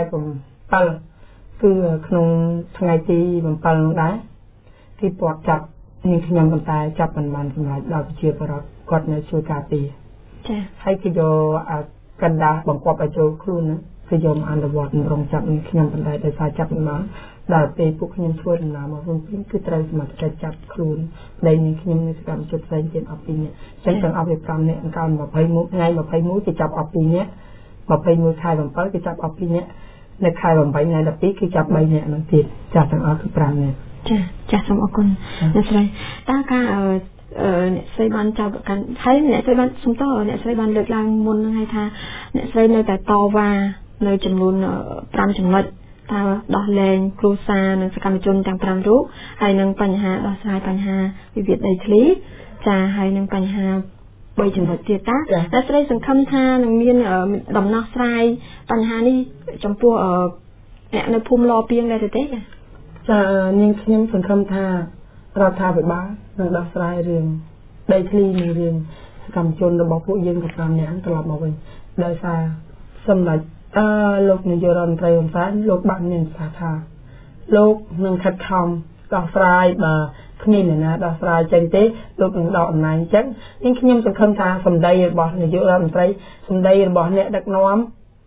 Speaker 2: 7គឺក្នុងថ្ងៃទី7នោះដែរគេពាត់ចាប់នាងខ្ញុំប៉ុន្តែចាប់មិនបានសម្រេចដល់វិជាបរិបគាត់នៅជួយការពារចាហើយគេយកកណ្ដាលបង្គាប់ឲ្យចូលខ្លួនហ្នឹងគឺយកមកអនុវត្តរងចាប់នាងខ្ញុំប៉ុន្តែដោយសារចាប់មិនបានដល់ពេលពួកខ្ញុំធ្វើដំណើរមកវិញគឺត្រូវសមត្ថកិច្ចចាប់ខ្លួននៃនាងខ្ញុំនៅសកម្មជនផ្សេងទៀតអស់2នាក់ចឹងទាំងអស់វា5នាក់កាល21ថ្ងៃ21គេចាប់អស់2នាក់21ខែ7គេចាប់អស់2នាក់នៅខែ8ថ្ងៃ12គេចាប់3នាក់ហ្នឹងទៀតចាស់ទាំងអស់គឺ5នាក់
Speaker 1: ចាសូមអរគុណអ្នកស្រីតើការអ្នកស្រីបានចោទប្រកាន់ហើយអ្នកស្រីបានសំទោសអ្នកស្រីបានលើកឡើងមុនហ្នឹងហើយថាអ្នកស្រីនៅតែតវ៉ានៅចំនួន5ចំណុចតើដោះលែងគ្រួសារនិងសកម្មជនទាំង5រូបហើយនឹងបញ្ហាដោះស្រាយបញ្ហាវិវាទដីធ្លីចាហើយនឹងបញ្ហា3ចំណុចទៀតតាអ្នកស្រីសង្ឃឹមថានឹងមានដំណោះស្រាយបញ្ហានេះចំពោះអ្នកនៅភូមិលពីងដែរទេចា
Speaker 2: នាងខ្ញុំសង្ឃឹមថារដ្ឋាភិបាលនឹងដោះស្រាយរឿងដីធ្លីនិងរឿងសកម្មជនរបស់ពួកយើងទាំង5នាក់ត្រឡប់មកវិញដោយសារសម្ដេចលោកនាយករដ្ឋមន្ត្រីហ៊ុនសែនលោកបានមានប្រសាសន៍ថាលោកនឹងខិតខំដោះស្រាយបើគ្មានអ្នកណាដោះស្រាយចេញទេលោកនឹងដកអំណាចអញ្ចឹងខ្ញុំសង្ឃឹមថាសម្ដីរបស់នាយករដ្ឋមន្ត្រីសម្ដីរបស់អ្នកដឹកនាំ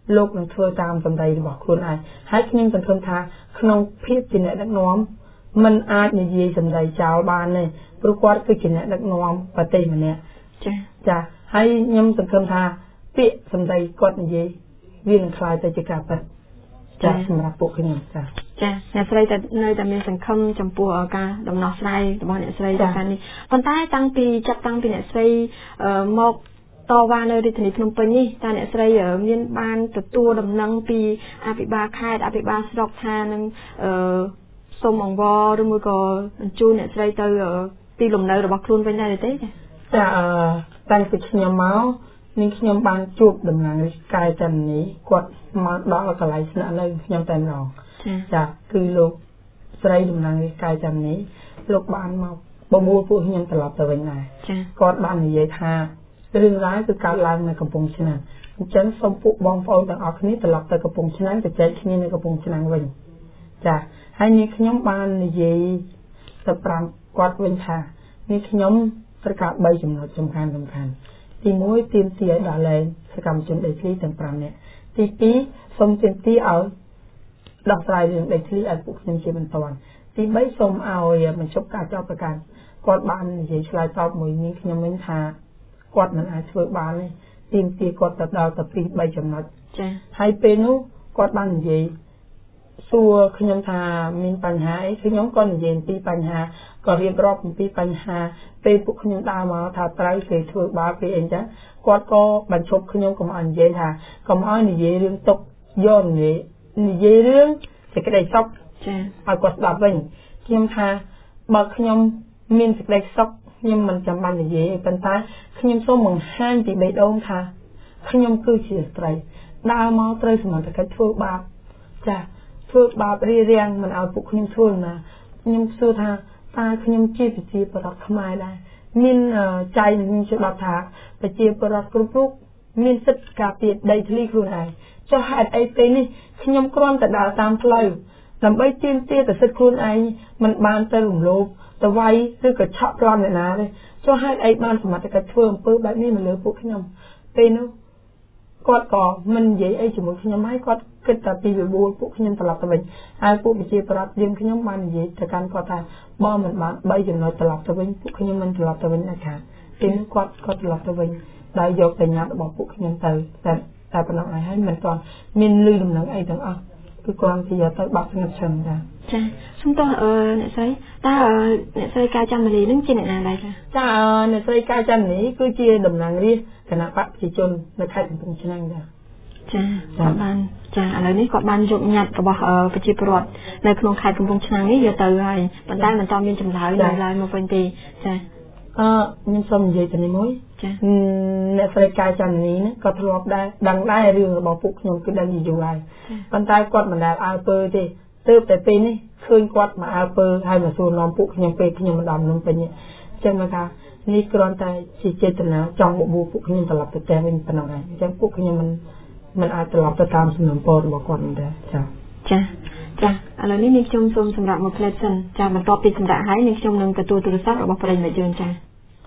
Speaker 2: លោកនឹងធ្វើតាមសម្ដីរបស់ខ្លួនឯងហើយខ្ញុំសង្ឃឹមថាក្នុងភាពជាអ្នកដឹកនាំมันអាចនិយាយសម្ដីចោលបានទេព្រោះគាត់គឺជាអ្នកដឹកនាំប្រទេសម្នាក់ចាហើយខ្ញុំសង្ឃឹមថាពាក្យសម្ដីគាត់និយាយវានឹងคล้ายទៅជាការពិតចាសម្រាប់ពួកខ្ញុំចា
Speaker 1: អ្នកស្រីនៅតែមានសង្ឃឹមចំពោះការដំណោះស្រាយរបស់អ្នកស្រីទៅកាន់នេះប៉ុន្តែតាំងពីអ្នកស្រីមកតវ៉ានៅរាជធានីភ្នំពេញនេះតើអ្នកស្រីមានបានទទួលដំណឹងពីអភិបាលខេត្តអភិបាលស្រុកថានឹងសូមអង្វរឬមួយក៏បញ្ជូនអ្នកស្រីទៅទីលំនៅរបស់ខ្លួនវិញដែរទេ
Speaker 2: ចាតាំងពីខ្ញុំមកនាងខ្ញុំបានជួបតំណាងរាជការចន្ទនីគាត់មកដល់កន្លែងស្នាក់នៅខ្ញុំតែម្ដងចាគឺលោកស្រីតំណាងរាជការចន្ទនីលោកបានមកបបួលពួកខ្ញុំត្រឡប់ទៅវិញដែរគាត់បាននិយាយថារឿងរ៉ាវគឺកើតឡើងនៅកំពង់ឆ្នាំងអញ្ចឹងសូមពួកបងប្អូនទាំងអស់គ្នាត្រឡប់ទៅកំពង់ឆ្នាំងទៅចែកគ្នានៅកំពង់ឆ្នាំងវិញចាហើយនាងខ្ញុំបាននិយាយទៅប្រាប់គាត់វិញថានាងខ្ញុំត្រូវការ3ចំណុចសំខាន់ទី1ទាមទារឲ្យដល់លែងសកម្មជនដីធ្លីទាំង5នាក់ទី2សូមទាមទារឲ្យដោះស្រាយរឿងដីធ្លីឲ្យពួកខ្ញុំជាបន្ទាន់ទី3សូមឲ្យបញ្ឈប់ការចោទប្រកាន់គាត់បាននិយាយឆ្លើយតបមួយនេះខ្ញុំវិញថាគាត់មិនអាចធ្វើបានទេទាមទារគាត់ទៅដល់តែ2-3ចំណុច
Speaker 1: ចា៎
Speaker 2: ហើយពេលនោះគាត់បាននិយាយសួរខ្ញុំថាមានបញ្ហាអីខ្ញុំក៏និយាយពីបញ្ហាក៏រៀបរាប់អំពីបញ្ហាពេលពួកខ្ញុំដើរមកថាត្រូវគេធ្វើបាបគេអីចឹងគាត់ក៏បញ្ឈប់ខ្ញុំកុំឲ្យនិយាយថាកុំឲ្យនិយាយរឿងទុកយកនិយាយរឿងសេចក្តីសុខ
Speaker 1: ចា៎
Speaker 2: ឲ្យគាត់ស្ដាប់វិញខ្ញុំថាបើខ្ញុំមានសេចក្តីសុខខ្ញុំមិនចាំបាច់និយាយប៉ុន្តែខ្ញុំសូមបង្ហាញពីបេះដូងថាខ្ញុំគឺជាស្ត្រីដើរមកត្រូវសមត្ថកិច្ចធ្វើបាបចាធ្វើបាបរារាំងមិនឲ្យពួកខ្ញុំធ្វើណាខ្ញុំសួរថាតើខ្ញុំជាប្រជាពលរដ្ឋខ្មែរដែរមានចៃនឹងច្បាប់ថាប្រជាពលរដ្ឋគ្រប់រូបមានសិទ្ធិការពារដីធ្លីខ្លួនឯងចុះហេតុអីពេលនេះខ្ញុំគ្រាន់តែដើរតាមផ្លូវដើម្បីទាមទារតែសិទ្ធិខ្លួនឯងមិនបានទៅរំលោភទៅវាយឬក៏ឆក់ប្លន់អ្នកណាទេចុះហេតុអីបានសមត្ថកិច្ចធ្វើអំពើបែបនេះមកលើពួកខ្ញុំពេលនោះគាត់ក៏មិននិយាយអីជាមួយខ្ញុំហើយគាត់គិតតែពីវិបូលពួកខ្ញុំត្រឡប់ទៅវិញហើយពួកប្រជាប្រដ្ឋយើងខ្ញុំបាននិយាយទៅកាន់គាត់ថាបើមិនបាន3ចំណុចត្រឡប់ទៅវិញពួកខ្ញុំមិនត្រឡប់ទៅវិញណាខាពេលនោះគាត់ត្រឡប់ទៅវិញដោយយកតែញ៉ាំរបស់ពួកខ្ញុំទៅតែប៉ុណ្ណោះហើយមិនទាន់មានលឺដំណឹងអីទាំងអស់គឺគាត់ទៅយកទៅបាក់ស្ងាត់ចឹងចា
Speaker 1: សុំតើអ្នកស្រីតើអ្នកស្រីកាច័ន្ទនីនឹងជាអ្នកណាដែរ
Speaker 2: ចាអ្នកស្រីកាច័ន្ទនីគឺជាតំណាងរាស្ត្រគណៈបកប្រជាជននៅខេត្តកំពង់ឆ្នាំងចា
Speaker 1: គាត់បានឥឡូវនេះគាត់បានយកញត្តិរបស់ប្រជាពលរដ្ឋនៅក្នុងខេត្តកំពង់ឆ្នាំងនេះយកទៅហើយប៉ុន្តែមិនទាន់មានចម្លើយឡើយមកវិញទេចា
Speaker 2: ខ្ញុំសូមនិយាយទៅនេះមួយអ្នកស្រីកាច័ន្ទនីហ្នឹងក៏ធ្លាប់ដឹងដែររឿងរបស់ពួកខ្ញុំគឺដឹងយូរហើយប៉ុន្តែគាត់មិនដែលអើពើទេទើបតែពេលនេះឃើញគាត់មកអើពើហើយមកសួរនាំពួកខ្ញុំពេលខ្ញុំមកដល់ភ្នំពេញអញ្ចឹងមកថានេះគ្រាន់តែជាចេតនាចង់បបួលពួកខ្ញុំត្រឡប់ទៅផ្ទះវិញប៉ុណ្ណឹងហើយអញ្ចឹងពួកខ្ញុំមិនអាចត្រឡប់ទៅតាមសំណុំពររបស់គាត់ដែរ
Speaker 1: ចាឥឡូវនេះខ្ញុំសូមសម្រាប់មកផ្លែសិនចាបន្ទាប់ពីសម្រាប់ហើយខ្ញុំនឹងទទួលទូរស័ព្ទរបស់ប្រិយមិត្តយើងចា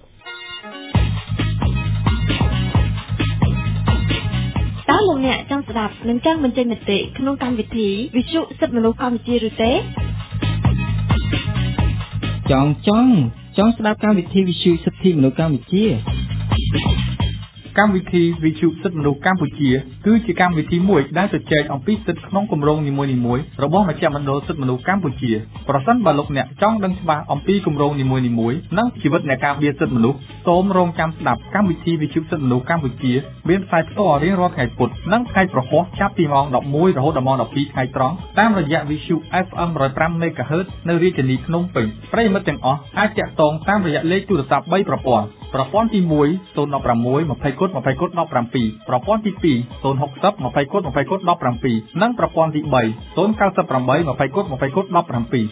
Speaker 1: តើលោកអ្នកចង់ស្ដាប់និងចង់បញ្ចេញមតិក្នុងកម្មវិធីវិទ្យុសិទ្ធិមនុស្សកម្ពុជាឬទេ
Speaker 3: ចង់ស្ដាប់កម្មវិធីវិទ្យុសិទ្ធិមនុស្សកម្ពុជាកម្មវិធីវិទ្យុសិទ្ធិមនុស្សកម្ពុជាគឺជាកម្មវិធីមួយដែលជជែកអំពីសិទ្ធិក្នុងគម្រោងនីមួយៗរបស់មជ្ឈមណ្ឌលសិទ្ធិមនុស្សកម្ពុជាប្រសិនបើលោកអ្នកចង់ដឹងច្បាស់អំពីគម្រោងនីមួយៗនិងជីវិតអ្នកការពារសិទ្ធិមនុស្សសូមរងចាំស្ដាប់កម្មវិធីវិទ្យុសិទ្ធិមនុស្សកម្ពុជាមានផ្សាយផ្ទាល់រៀងរាល់ថ្ងៃពុធនិងថ្ងៃប្រហោះចាប់ពីម៉ោង 11 រហូតដល់ម៉ោង 12 ថ្ងៃត្រង់តាមរយៈវិទ្យុ FM 105 MHz នៅរាជធានីភ្នំពេញប្រិយមិត្តទាំងអស់អាចតាក់ទងតាមរយៈលេខទូរស័ព្ទ3ប្រព័ន្ធទី1 016 20 20 17ប្រព័ន្ធទី2 060 20 20 17និងប្រព័ន្ធទី3 098 20 20 17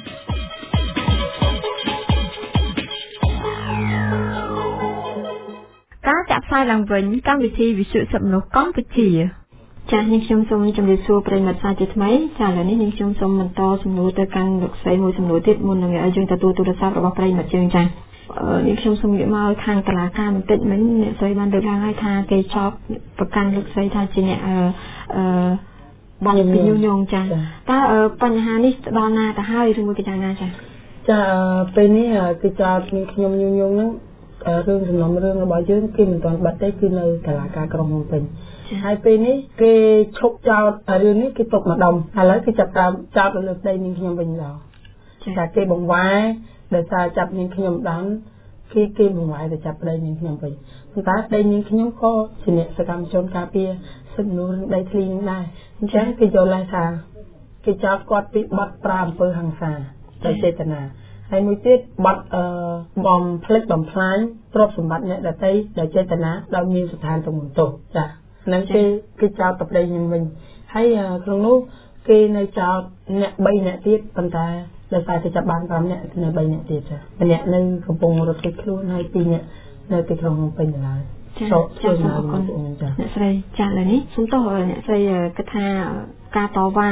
Speaker 1: ការចាក់ផ្សាយឡើងវិញកម្មវិធីវិទ្យុសិទ្ធិមនុស្សកម្ពុជាចា៎ខ្ញុំសូមជម្រាបសួរប្រិយមិត្តសាជាថ្មីចា៎ឥឡូវនេះខ្ញុំសូមបន្តសំណួរទៅកាន់លោកស្រីមួយសំណួរទៀតមុននឹងឲ្យយើងទទួលទូរស័ព្ទរបស់ប្រិយមិត្តយើងចា៎នេះខ្ញុំសូមនិយាយមកខាងតុលាការបន្តិចមិញអ្នកស្រីបានលើកឡើងឲ្យថាគេចោទប្រកាន់លោកស្រីថាជាអ្នកបងពីញុះញង់ចាតើបញ្ហានេះដល់ណាទៅហើយឬមួយក៏យ៉ាងណាចា
Speaker 2: ពេលនេះគឺចោទខ្ញុំញុះញង់ហ្នឹងរឿងសំណុំរឿងរបស់យើងគេមិនទាន់បាត់ទេគឺនៅតុលាការក្រុងភ្នំពេញហើយពេលនេះគេឈប់ចោទរឿងនេះគេទុកម្ដុំឥឡូវគេចាប់តាមចោទលើប្តីនាងខ្ញុំវិញដល់តែគេបង្វែរដោយសារចាប់នាងខ្ញុំដល់គេបង្វែរទៅចាប់ប្តីនាងខ្ញុំវិញប៉ុន្តែប្តីនាងខ្ញុំក៏ជាអ្នកសកម្មជនការពារសិទ្ធិមនុស្សដីធ្លីនឹងដែរអញ្ចឹងគេយល់ថាគេចោទគាត់ពីបទប្រាអំពើហិង្សាដោយចេតនាហើយមួយទៀតបទបំផ្លិចបំផ្លាញទ្រព្យសម្បត្តិអ្នកដទៃដោយចេតនាដោយមានស្ថានទម្ងន់ទោសចា៎ហ្នឹងគេចោទប្តីខ្ញុំវិញហើយក្នុងនោះគេនៅចោទអ្នក3អ្នកទៀតប៉ុន្តែដោយសារគេចាប់បាន5អ្នកនៅ3អ្នកទៀតចា៎ម្នាក់នៅកំពង់រត់គេចខ្លួនហើយ2អ្នកនៅទីក្រុងភ្នំពេញឡើយ
Speaker 1: ចាសូមអរគុណអ្នកស្រីចាឥឡូវនេះសូមទោសអ្នកស្រីគិតថាការតវ៉ា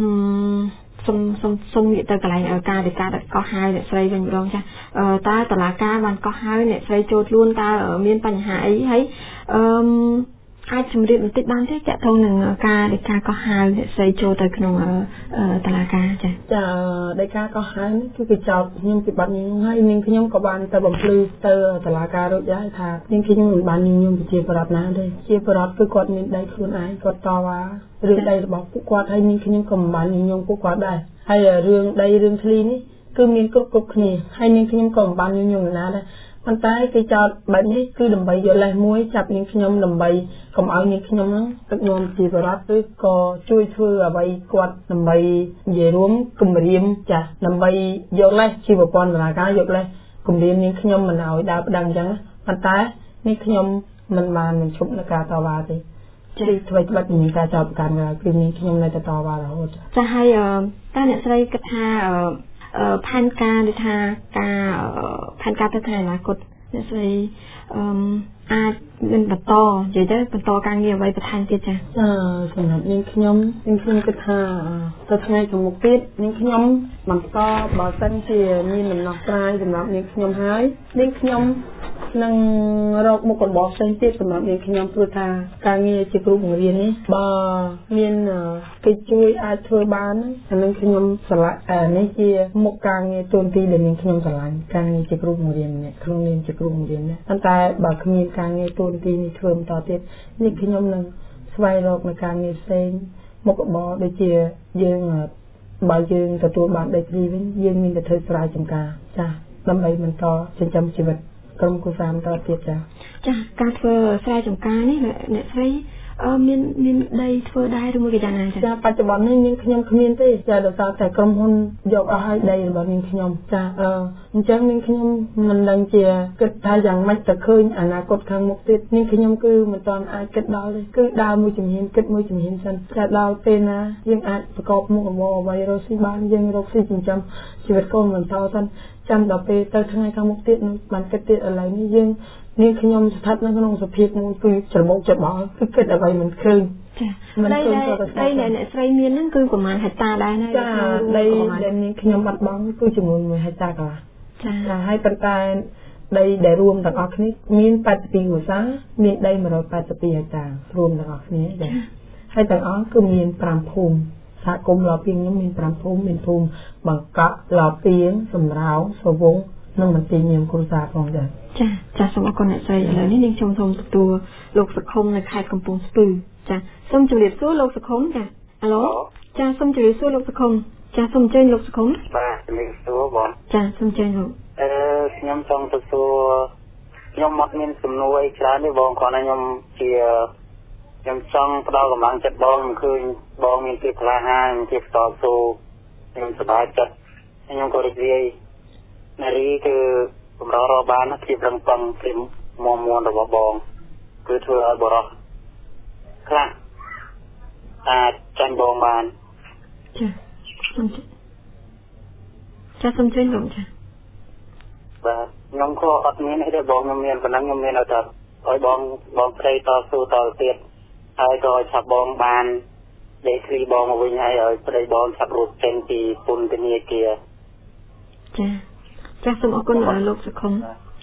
Speaker 1: សុំនិយាយទៅកន្លែងការដែលការកោះហៅអ្នកស្រីវិញម្ដងចាតើតុលាការបានកោះហៅអ្នកស្រីចូលខ្លួនតើមានបញ្ហាអីហើយអាចជម្រាបបន្តិចបានទេចាក់ទងនឹងការដែលការកោះហៅអ្នកស្រីចូលទៅក្នុងតុលាការចា
Speaker 2: ដែលការកោះហៅនេះគឺគេចោទខ្ញុំពីបាត់ញញហើយនាងខ្ញុំក៏បានទៅបំភ្លឺទៅតុលាការរួចដែរថានាងខ្ញុំមិនបានញញប្រជាប្រដ្ឋណាទេជាប្រដ្ឋគឺគាត់មានដីខ្លួនឯងគាត់តវ៉ារឿងដីរបស់ពួកគាត់ហើយនាងខ្ញុំក៏មិនបានញញពួកគាត់ដែរហើយរឿងដីរឿងធ្លីនេះគឺមានគ្រប់គ្នាហើយនាងខ្ញុំក៏មិនបានញញណាដែរប៉ុន្តែគេចោទបែបនេះគឺដើម្បីយកលេសមួយចាប់នាងខ្ញុំដើម្បីកុំឲ្យនាងខ្ញុំហ្នឹងទឹកញោមជាបរិបទឬក៏ជួយធ្វើអ្វីគាត់ដើម្បីនិយាយរួមគម្រាមចាស់ដើម្បីយកលេសជាប្រព័ន្ធតុលាការយកលេសគម្រាមនាងខ្ញុំមិនឲ្យដើរប្តឹងអញ្ចឹងប៉ុន្តែនាងខ្ញុំមិនបានឈប់នៅការតវ៉ាទេជាធ្វើបាត់មានការចោទប្រកាន់គឺនាងខ្ញុំនៅតែតវ៉ារហូត
Speaker 1: ចាហើយតើអ្នកស្រីគិតថាផែនការដូចថាការផែនការទៅថ្ងៃអនាគតអ្នកស្រីអាចមានបន្តនិយាយទៅបន្តការងារអ្វីបន្ថែមទៀតចា
Speaker 2: សម្រាប់នាងខ្ញុំគិតថាទៅថ្ងៃខាងមុខទៀតនាងខ្ញុំបន្តបើសិនជាមានដំណោះស្រាយសម្រាប់នាងខ្ញុំហើយនាងខ្ញុំនឹងរកមុខរបរផ្សេងទៀតសម្រាប់នាងខ្ញុំព្រោះថាការងារជាគ្រូបង្រៀននេះបើមានគេជួយអាចធ្វើបានអានឹងខ្ញុំឆ្លាក់នេះជាមុខការងារទូនទីដែលនាងខ្ញុំឆ្លាញ់ការងារជាគ្រូបង្រៀននេះក្នុងនាមជាគ្រូបង្រៀននេះប៉ុន្តែបើគ្មានការងារទូនទីនេះធ្វើបន្តទៀតនេះខ្ញុំនឹងស្វែងរកនៅការងារផ្សេងមុខរបរដូចជាយើងបើយើងទទួលបានដីធ្លីវិញយើងមានតែធ្វើស្រែចម្ការចាដើម្បីបន្តចិញ្ចឹមជីវិតក្រុមគ្រួសារបន្តទៀតចា
Speaker 1: ការធ្វើស្រែចម្ការនេះអ្នកស្រីមានដីធ្វើដែរឬមួយក៏យ៉ាងណា
Speaker 2: ចាបច្ចុប្បន្ននេះនាងខ្ញុំគ្មានទេចាដោយសារតែក្រុមហ៊ុនយកអស់ហើយដីរបស់នាងខ្ញុំចាអញ្ចឹងនាងខ្ញុំមិនដឹងជាគិតថាយ៉ាងម៉េចទៅឃើញអនាគតខាងមុខទៀតនាងខ្ញុំគឺមិនទាន់អាចគិតដល់ទេគឺដើរមួយជំហានគិតមួយជំហានសិនចាដល់ពេលណាយើងអាចប្រកបមុខរបរអ្វីរកស៊ីបានយើងរកស៊ីចិញ្ចឹមជីវិតកូនបន្តសិនចាំដល់ពេលទៅថ្ងៃខាងមុខទៀតនឹងបានគិតទៀតឥឡូវនេះយើងនាងខ្ញុំស្ថិតនៅក្នុងសភាពមួយគឺច្របូកច្របល់គឺគិតអ្វីមិនឃើញ
Speaker 1: ចាដីអ្នកស្រីមានហ្នឹងគឺប្រហែលហិកតាដែរណា
Speaker 2: ចាដីដែលនាងខ្ញុំបាត់បង់គឺចំនួន1ហិកតាកន្លះចាហើយប៉ុន្តែដីដែលរួមទាំងអស់គ្នាមាន82គ្រួសារមានដី182ហិកតារួមទាំងអស់គ្នាចាហើយទាំងអស់គឺមាន5ភូមិសហគមន៍ឡពីងខ្ញុំមាន5ភូមិមានភូមិបង្កក់ឡពីងសំរោងសវងនិងមន្ទីរញៀមគ្រួសារផងដែរ
Speaker 1: ចាសូមអរគុណអ្នកស្រីឥឡូវនេះនាងខ្ញុំសូមទទួលលោកសុខុមនៅខេត្តកំពង់ស្ពឺចាសូមជម្រាបសួរលោកសុខុមចាអាឡូចាសូមជម្រាបសួរលោកសុខុមចាសូមអញ្ជើញលោកសុខុម
Speaker 4: បាទជម្រាបសួរបង
Speaker 1: ចាសូមអញ្ជើញលោក
Speaker 4: ខ្ញុំចង់ទៅសួរខ្ញុំអត់មានសំណួរអីច្រើនទេបងគ្រាន់តែខ្ញុំចង់ផ្ដល់កម្លាំងចិត្តបងឃើញបងមានភាពក្លាហានភាពតស៊ូខ្ញុំសប្បាយចិត្តខ្ញុំក៏រីករាយនារីគឺបំរើរកបានភាពរឹងប៉ឹងភាពមាំមួនរបស់បងគឺធ្វើឲ្យបរិសុទ្ធខ្លះអាចចាញ់បងបាន
Speaker 1: ចាសូមជឿលោកចា
Speaker 4: បាទខ្ញុំក៏អត់មានអីទេបងខ្ញុំមានប៉ុណ្ណឹងខ្ញុំមានឲ្យតែឲ្យបងស្រីតស៊ូតទៀតហើយក៏ឲ្យឆាប់បងបានដេកគ្លីបងមកវិញហើយឲ្យប្តីបងឆាប់រត់ចេញពីពន្ធនាគារ
Speaker 1: ចាសូមអរគុណលោកសុខុម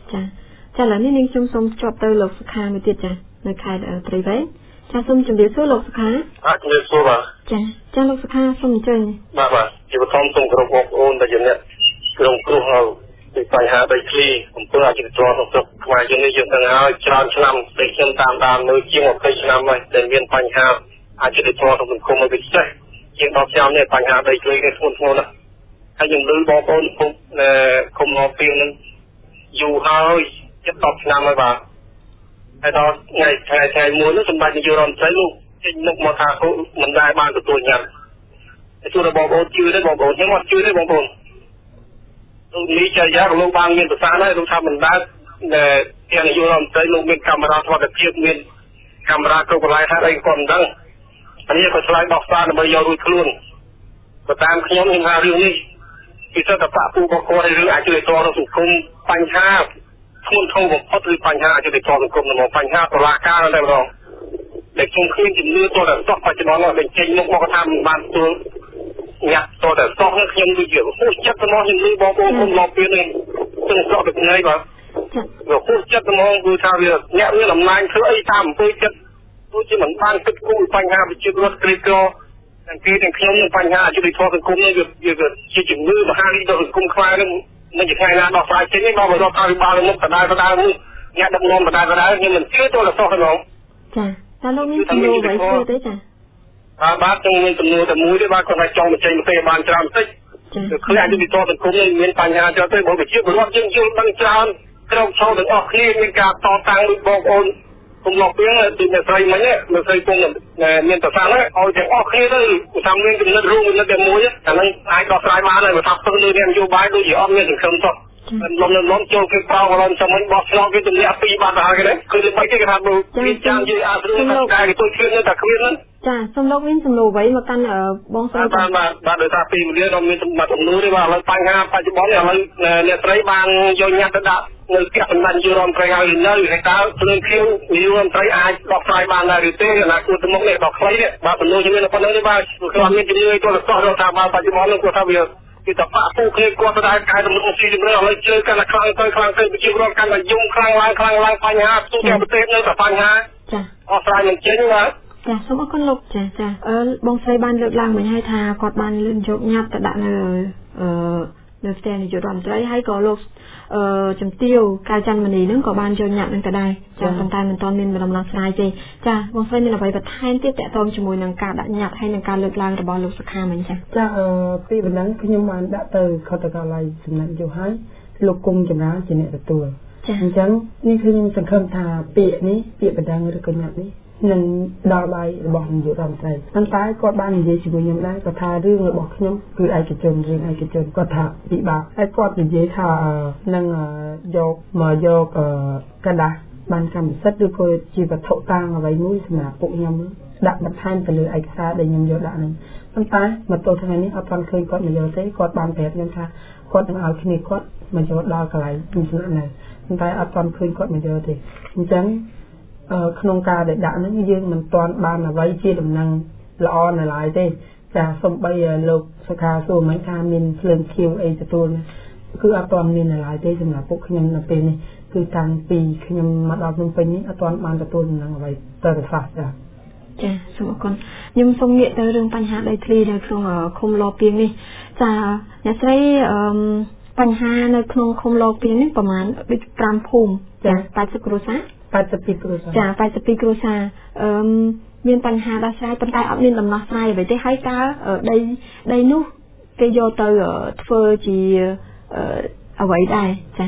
Speaker 1: ចាឥឡូវនេះនាងខ្ញុំសូមជាប់ទៅលោកសុខាមួយទៀតចានៅខេត្តព្រៃវែងចាសូមជម្រាបសួរលោកសុខា
Speaker 4: ជំរាបសួរបាទ
Speaker 1: ចាលោកសុខាសូមអញ្ជើញ
Speaker 4: បាទជាបឋមសូមគោរពបងប្អូនដែលជាអ្នកក្រុមគ្រោះពីបញ្ហាដីធ្លីអំពើអយុត្តិធម៌ក្នុងស្រុកខ្មែរយើងនេះយើងដឹងហើយច្រើនឆ្នាំតែខ្ញុំតាមនៅជាង20ឆ្នាំហើយដែលមានបញ្ហាអយុត្តិធម៌ក្នុងសង្គមមួយពិសេសជាង10ឆ្នាំនេះបញ្ហាដីធ្លីនេះធ្ងន់ធ្ងរណាស់ហើយយើងលើបងប្អូនគុំមកពីនឹងយូរហើយជិត10ឆ្នាំហើយបាទហើយដល់ថ្ងៃមួយនោះសម្ដេចនាយករដ្ឋមន្ត្រីលោកចេញមុខមកថាមិនដែលបានទទួលញ៉ាំតែជួបបងប្អូនជឿទេបងប្អូនខ្ញុំអត់ជឿទេបងប្អូនលោកនេះចាយ៉ាលោកបានមានប្រសាសន៍ហើយលោកថាមិនដែលទាំងនាយករដ្ឋមន្ត្រីលោកមានកាមេរ៉ាសុវត្ថិភាពមានកាមេរ៉ាគ្រប់កន្លែងថាអីក៏មិនដឹងនេះក៏ឆ្លើយបោះសារដើម្បីយករួចខ្លួនក៏តាមខ្ញុំថារឿងនេះពីសិទ្ធិបពុបកគាត់រឿងអយុត្តិធម៌ក្នុងសង្គមបញ្ហាធ្ងន់ធ្ងរបំផុតគឺបញ្ហាអយុត្តិធម៌សង្គមនៅបញ្ហាតុលាការតែម្ដងតែខ្ញុំឃើញជំនឿទៅដល់សោះបច្ចុប្បន្ននេះចេញមកថាមិនបានទទួលញ៉ាំទៅដល់សោះនេះខ្ញុំដូចជាហួសចិត្តទៅមកខ្ញុំលឺបងប្អូនខ្ញុំមកពីនេះទាំងសោះទៅថ្ងៃបាទវាហួសចិត្តទៅមកគឺថាវាអ្នកមានអំណាចធ្វើអីតាមអំពើចិត្តដូចជាមិនបានគិតគូរបញ្ហាប្រជាពលរដ្ឋក្រីក្រទាំងគេទាំងខ្ញុំនឹងបញ្ហាអយុត្តិធម៌សង្គមនេះវាជាជំនឿមហារីកដល់សង្គមខ្មែរនឹងមិនជាថ្ងៃណាដោះស្រាយចេញទេដល់រដ្ឋាភិបាលមុខដដែលនេះអ្នកដឹកនាំដដែលខ្ញុំមិនជឿទៅដល់សោះទេបង
Speaker 1: តើលោកមានជំនឿអ្វីធ្វើទេចា
Speaker 4: បាទខ្ញុំមានជំនឿតែមួយទេបាទគាត់ថាចង់បញ្ចេញប្រទេសបានច្រើនបន្តិចគឺឃើញអយុត្តិធម៌សង្គមនេះមានបញ្ហាច្រើនទៅបើប្រជាពលរដ្ឋយើងយល់ដឹងច្រើនក្រោកឈរទាំងអស់គ្នាមានការតតាំងដូចបងប្អូនគុំលោកពីទីអ្នកស្រីមិញអ្នកស្រីគុំមានប្រសាសន៍ឲ្យទាំងអស់គ្នាទៅតាមមានចំណុចរួមចំណុចតែមួយអានឹងអាចដោះស្រាយបានហើយបើថាផ្ទុះលើនយោបាយដូចជាអត់មានសង្ឃឹមសោះលំចូលគេប្រោកលំចាំមិនបោះឆ្នោតគេទម្លាក់ពីបាត់ហើយគេគឺល្បីគេថាបើមានចាំយើងអាចរួមការគេទុយគ្រឿងនៅតែគ្មានហ្នឹង
Speaker 1: ចាសូមលោកមានសំណួរអ្វីមកកាន់បងស្រី
Speaker 4: បាទដោយសារពីវេលាដល់មានសម្បត្តិសំណួរទេបាទឥឡូវបញ្ហាបច្ចុប្បន្នឥឡូវអ្នកស្រីបានយកញ៉ាំទៅដាក់នៅផ្ទះសម្ដេចនាយករដ្ឋមន្ត្រីហើយនៅហើយតើភ្លើងខៀវនាយករដ្ឋមន្ត្រីអាចដោះស្រាយបានដែរឬទេអនាគតទៅមុខនេះដល់ខ្លីនេះបាទសំណួរជំនឿប៉ុណ្ណឹងទេបាទគាត់មានជំនឿទៅដល់សោះរដ្ឋាភិបាលបច្ចុប្បន្ននោះគាត់ថាវាគឺតបពុះគ្នាគាត់ទៅដែរកែតម្រូវស៊ីជំរឿឥឡូវជឿកាន់តែខ្លាំងទៅប្រជាពលរដ្ឋកាន់តែយំខ្លាំងឡើងបញ្ហាទូទាំងប្រទេសនៅតែបញ្ហា
Speaker 1: ចា
Speaker 4: អស់ស្រាយមិនចេញបាទ
Speaker 1: ចាសូមអរគុណលោកចាបងស្រីបានលើកឡើងមិញហើយថាគាត់បានលឿនយកញ៉ាត់ទៅដាក់នៅផ្ទះនាយករដ្ឋមន្ត្រីហើយក៏លោកជំទាវកៅច័ន្ទមនីនឹងក៏បានយកញ៉ាត់នឹងទៅដែរចាប៉ុន្តែមិនទាន់មានដំណោះស្រាយទេចាបងស្រីមានអ្វីបន្ថែមទៀតតកតងជាមួយនឹងការដាក់ញ៉ាត់ហើយនឹងការលើកឡើងរបស់លោកសុខាមិញចា
Speaker 2: ពីបណ្ដឹងខ្ញុំបានដាក់ទៅខុទ្ទកាល័យសំណាក់យុហើយលោកគុំចម្រើនជាអ្នកទទួលអញ្ចឹងនេះខ្ញុំសង្ឃឹមថាពាក្យនេះពាក្យបណ្ដឹងឬក៏ញ៉ាត់នេះនឹងដល់ដៃរបស់នាយករដ្ឋមន្ត្រីប៉ុន្តែគាត់បាននិយាយជាមួយខ្ញុំដែរគាត់ថារឿងរបស់ខ្ញុំគឺឯកជនគាត់ថាពិបាកហើយគាត់និយាយថានឹងយកកណ្ដាស់បានកម្មសិទ្ធិឬក៏ជាវត្ថុតាងអ្វីមួយសម្រាប់ពួកខ្ញុំដាក់បន្ថែមទៅលើឯកសារដែលខ្ញុំយកដាក់ហ្នឹងប៉ុន្តែមកទល់ថ្ងៃនេះអត់ទាន់ឃើញគាត់មកយកទេគាត់បានប្រាប់ខ្ញុំថាគាត់នឹងឲ្យគ្នាគាត់មកយកដល់កន្លែងខ្ញុំស្នាក់នៅប៉ុន្តែអត់ទាន់ឃើញគាត់មកយកទេអញ្ចឹងក្នុងការដែលដាក់ហ្នឹងយើងមិនទាន់បានអ្វីជាដំណឹងល្អនៅឡើយទេចាសំបីលោកសុខាសួរមិនថាមានភ្លើងខៀវអីទទួលគឺអត់ទាន់មាននៅឡើយទេសម្រាប់ពួកខ្ញុំនៅពេលនេះគឺតាំងពីខ្ញុំមកដល់ភ្នំពេញនេះអត់ទាន់បានទទួលដំណឹងអ្វីទៅប្រសាសន៍ចា
Speaker 1: សូមអរគុណខ្ញុំសូមងាកទៅរឿងបញ្ហាដីធ្លីនៅក្នុងឃុំលពីងនេះចាអ្នកស្រីបញ្ហានៅក្នុងឃុំលពីងនេះប្រហែលដូច5ភូមិចា80គ្រួសារ
Speaker 2: 82គ្រួសារ
Speaker 1: ចា82គ្រួសារមានបញ្ហាដោះស្រាយប៉ុន្តែអត់មានដំណោះស្រាយអ្វីទេហើយតើដីនោះគេយកទៅធ្វើជាអ្វីដែរចា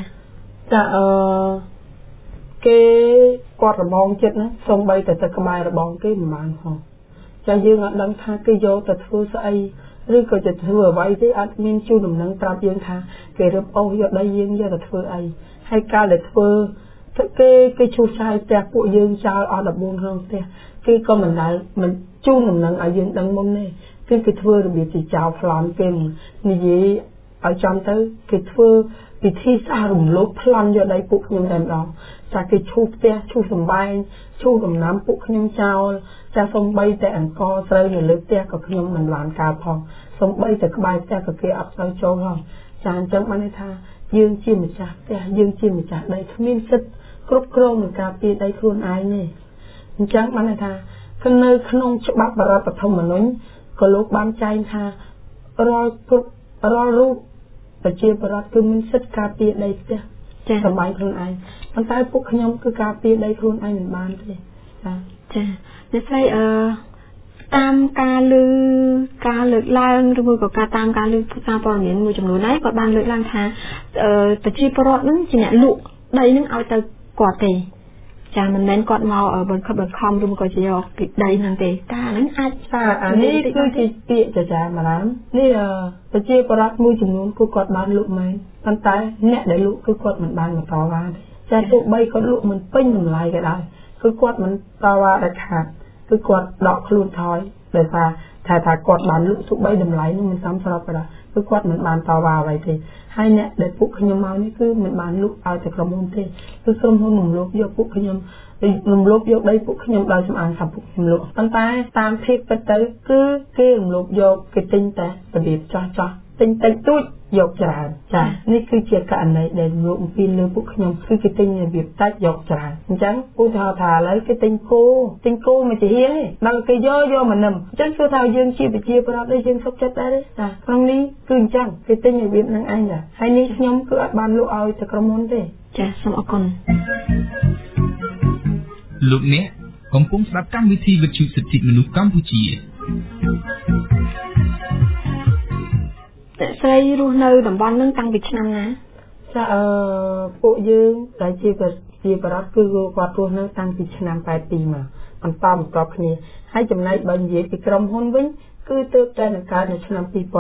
Speaker 2: គេគាត់របងចិត្តណាសូម្បីតែទឹកក្បែររបងគេមិនបានផងចាយើងអត់ដឹងថាគេយកទៅធ្វើស្អីឬក៏จะធ្វើអ្វីទេអត់មានជួនដំណឹងប្រាប់យើងថាគេរឹបអូសយកដីយើងយកទៅធ្វើអីហើយកាលដែលធ្វើគេឈូសឆាយផ្ទះពួកយើងចោលអស់14ក្នុងផ្ទះគេក៏មិនដែលមិនជូនដំណឹងឲ្យយើងដឹងមុនទេគេធ្វើរបៀបជាចោលប្លន់គេនិយាយឲ្យចំទៅគេធ្វើពិធីស្អាតរំលោភប្លន់យកដីពួកខ្ញុំតែម្ដងចាគេឈូសផ្ទះឈូសសម្បែងឈូសដំណាំពួកខ្ញុំចោលចាសំបីតែអង្គស្រូវនៅលើផ្ទះក៏ខ្ញុំមិនបានកើតផងសំបីតែក្បែរផ្ទះក៏គេអត់ស្រូវចូលផងចចាអញ្ចឹងបានន័យថាយើងជាម្ចាស់ផ្ទះយើងជាម្ចាស់ដីគ្មានសិទ្ធិគ្រប់គ្រងនឹងការពារដីខ្លួនឯងទេអញ្ចឹងបានន័យថាគឺនៅក្នុងច្បាប់រដ្ឋធម្មនុញ្ញក៏លោកបានចែងថារាល់រូបប្រជាពលរដ្ឋគឺមានសិទ្ធិការពារដីផ្ទះសម្បែងខ្លួនឯងប៉ុន្តែពួកខ្ញុំគឺការពារដីខ្លួនឯងមិនបានទេចា
Speaker 1: អ្នកស្រីតាមការលើកឡើងឬមួយក៏ការតាមការលើកសារព័ត៌មានមួយចំនួនដែរគាត់បានលើកឡើងថាប្រជាពលរដ្ឋនឹងជាអ្នកលក់ដីនឹងឲ្យទៅគាត់ទេចាមិនមែនគាត់មកបង្ខំឬក៏ជាយកដីហ្នឹងទេការហ្នឹងអាច
Speaker 2: អានេះគឺជាពាក្យចចាមម្ល៉េះនេះប្រជាពលរដ្ឋមួយចំនួនគឺគាត់បានលក់មែនប៉ុន្តែអ្នកដែលលក់គឺគាត់មិនបានបន្តវ៉ាទេចាទោះបីគាត់លក់មិនពេញតម្លៃក៏ដោយគឺគាត់មិនតវ៉ាដាច់ខាតគឺគាត់ដកខ្លួនថយដោយសារថាគាត់បានលក់ទោះបីតម្លៃនោះមិនសមស្របក៏ដោយគឺគាត់មិនបានតវ៉ាអ្វីទេហើយអ្នកដែលពួកខ្ញុំមកនេះគឺមិនបានលក់ឲ្យតែក្រុមហ៊ុនទេគឺក្រុមហ៊ុនរំលោភយកពួកខ្ញុំរំលោភយកដីពួកខ្ញុំដោយសំអាងថាពួកខ្ញុំលក់ប៉ុន្តែតាមភាពពិតទៅគឺគេរំលោភយកគេទិញតែរបៀបចោះទិញតិចតួចយកច្រើនចានេះគឺជាករណីដែលលោកអំពីលើពួកខ្ញុំគឺគេទិញរបៀបតិចយកច្រើនអញ្ចឹងឧទាហរណ៍ថាឥឡូវគេទិញគោមួយជាហៀងដល់គេយកមកនឹមអញ្ចឹងគឺថាយើងជាប្រជាពលរដ្ឋដែរយើងសុខចិត្តដែរទេចាក្នុងនេះគឺអញ្ចឹងគេទិញរបៀបហ្នឹងឯងចាហើយនេះខ្ញុំគឺអត់បានលក់ឲ្យទៅក្រុមហ៊ុនទេ
Speaker 1: ចាសូមអរគុណ
Speaker 5: លោកអ្នកកំពុងស្ដាប់កម្មវិធីវិទ្យុសិទ្ធិមនុស្សកម្ពុជា
Speaker 1: តែស្រីរស់នៅតំបន់ហ្នឹងតាំងពីឆ្នាំណា
Speaker 2: ចាពួកយើងដែលជាប្រជាពលរដ្ឋគឺគាត់រស់នៅតាំងពីឆ្នាំ82មកបន្តគ្នាហើយចំណែកបើនិយាយពីក្រុមហ៊ុនវិញគឺទើបតែបង្កើតនៅឆ្នាំ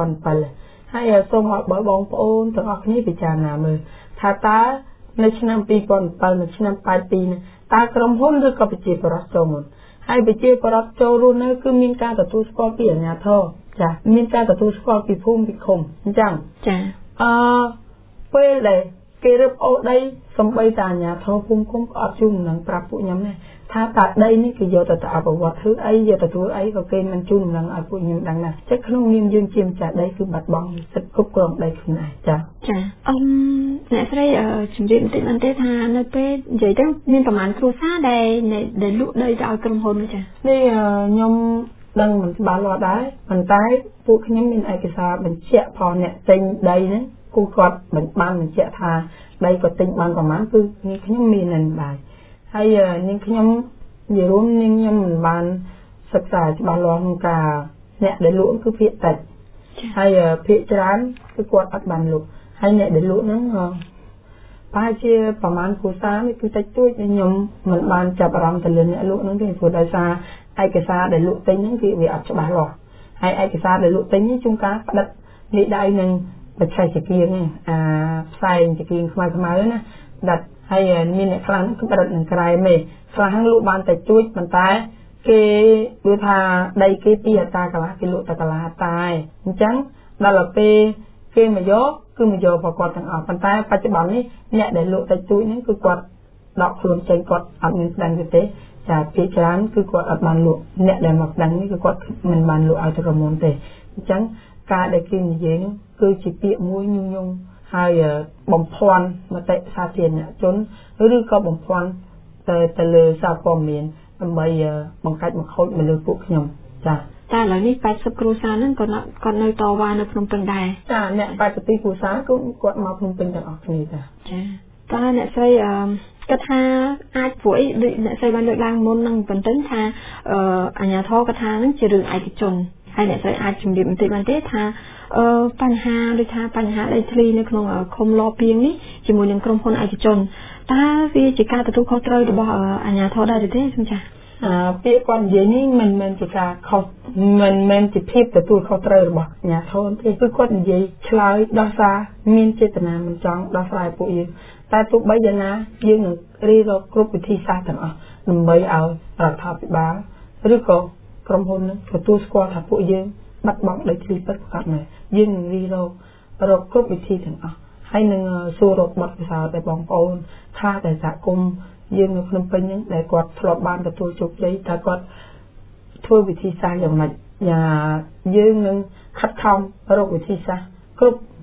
Speaker 2: 2007ហើយសូមឲ្យបងប្អូនទាំងអស់គ្នាពិចារណាមើលថាតើនៅឆ្នាំ2007នៅឆ្នាំ82នេះតើក្រុមហ៊ុនឬក៏ប្រជាពលរដ្ឋចូលមុនហើយប្រជាពលរដ្ឋចូលរស់នៅគឺមានការទទួលស្គាល់ពីអាជ្ញាធរចាមានការទទួលស្គាល់ពីភូមិពីឃុំអញ្ចឹង
Speaker 1: ចា
Speaker 2: ពេលដែលគេរឹបអូសដីសំបីតាអាជ្ញាធរភូមិឃុំក៏អត់ជួបនឹងប្រាប់ពួកខ្ញុំដែរថាតើដីនេះគេយកទៅអភិវឌ្ឍធ្វើអីយកទៅធ្វើអីក៏គេមិនជួបនឹងឲ្យពួកខ្ញុំដឹងដែរចឹងក្នុងនាមយើងជាម្ចាស់ដីគឺបាត់បង់សិទ្ធិគ្រប់គ្រងដីខ្លួនឯងចា
Speaker 1: អ្នកស្រីជំរាបបន្តិចបានទេថានៅពេលនិយាយទៅមានប្រហែលគ្រួសារដែលលក់ដីទៅឲ្យក្រុមហ៊ុនចា
Speaker 2: នេះខ្ញុំដឹងមិនច្បាស់លាស់ដែរប៉ុន្តែពួកខ្ញុំមានឯកសារបញ្ជាក់ផងអ្នកទិញដីហ្នឹងគូគាត់មិនបានបញ្ជាក់ថាដីគាត់ទិញបានប្រហែលគឺខ្ញុំមាននឹងដែរហើយនាងខ្ញុំនិយាយរួមនាងខ្ញុំមិនបានសិក្សាច្បាស់លាស់ក្នុងការអ្នកដែលលក់គឺភាគតិចហើយភាគច្រើនគឺគាត់អត់បានលក់ហើយអ្នកដែលលក់ហ្នឹងប្រហែលជាប្រហែលគ្រួសារនេះគឺតិចតួចខ្ញុំមិនបានចាប់អារម្មណ៍ទៅលើអ្នកលក់ហ្នឹងទេព្រោះដោយសារឯកសារដែលលក់ទិញហ្នឹងគឺវាអត់ច្បាស់លាស់ហើយឯកសារដែលលក់ទិញនេះជួនកាលផ្ដិតលេខដៃនឹងបច្ចេកវិទ្យាផ្សាយចង្គៀងខ្មៅណាផ្ដិតហើយមានអ្នកខ្លះគឺផ្ដិតនឹងក្រែមេខ្លះហ្នឹងលក់បានតែជួចប៉ុន្តែគេដូចថាដីគេពីអតាកន្លះគេលក់តែកន្លះតែអញ្ចឹងដល់ពេលគេមកយកគឺមកយកប្រកបទាំងអស់ប៉ុន្តែបច្ចុប្បន្ននេះអ្នកដែលលក់តែជួចហ្នឹងគឺគាត់ដកខ្លួនចេញគាត់អត់មានស្ដឹងទេចាភាគច្រើនគឺគាត់អត់បានលក់អ្នកដែលមកដឹងនេះគឺគាត់មិនបានលក់ឲ្យទៅក្រុមហ៊ុនទេអញ្ចឹងការដែលគេនិយាយនោះគឺជាពាក្យមួយញុះញង់ហើយបំភាន់មតិសាធារណជនឬក៏បំភាន់ទៅលើសារព័ត៌មានដើម្បីបង្កាច់មកខូចមកលើពួកខ្ញុំចា
Speaker 1: តែឥឡូវនេះ80គ្រួសារហ្នឹងគាត់នៅតវ៉ានៅភ្នំពេញដែរ
Speaker 2: ចាអ្នក82គ្រួសារគឺគាត់មកភ្នំពេញទាំងអស់គ្នាចា
Speaker 1: តើអ្នកស្រីគិតថាអាចព្រោះអីដូចអ្នកស្រីបានលើកឡើងមុននឹងបន្ទិញថាអាជ្ញាធរគាត់ថាហ្នឹងជារឿងឯកជនហើយអ្នកស្រីអាចជំរាបបន្តិចបានទេថាបញ្ហាដូចថាបញ្ហាដីធ្លីនៅក្នុងឃុំលពីងនេះជាមួយនឹងក្រុមហ៊ុនឯកជនតើវាជាការទទួលខុសត្រូវរបស់អាជ្ញាធរដែរទេសូមចា៎
Speaker 2: ពាក្យគាត់និយាយនេះមិនមែនជាការខុសមិនមែនជាភាពទទួលខុសត្រូវរបស់អាជ្ញាធរទេគឺគាត់និយាយឆ្លើយដោះសារមានចេតនាមិនចង់ដោះស្រាយពួកយើងតែទោះបីយ៉ាងណាយើងនឹងរៀបរកគ្រប់វិធីសាស្ត្រទាំងអស់ដើម្បីឲ្យរដ្ឋាភិបាលឬក៏ក្រុមហ៊ុននឹងទទួលស្គាល់ថាពួកយើងបាត់បង់ដីធ្លីពិតប្រាកដមែនយើងនឹងរៀបរកគ្រប់វិធីទាំងអស់ហើយនឹងសួររកបទពិសោធន៍របស់បងប្អូនថាតែសហគមន៍យើងនៅក្នុងពេញហ្នឹងដែលគាត់ធ្លាប់បានទទួលជោគជ័យតើគាត់ធ្វើវិធីសាស្ត្រយ៉ាងម៉េចយើងនឹងខិតខំរកវិធីសាស្ត្រគ្រប់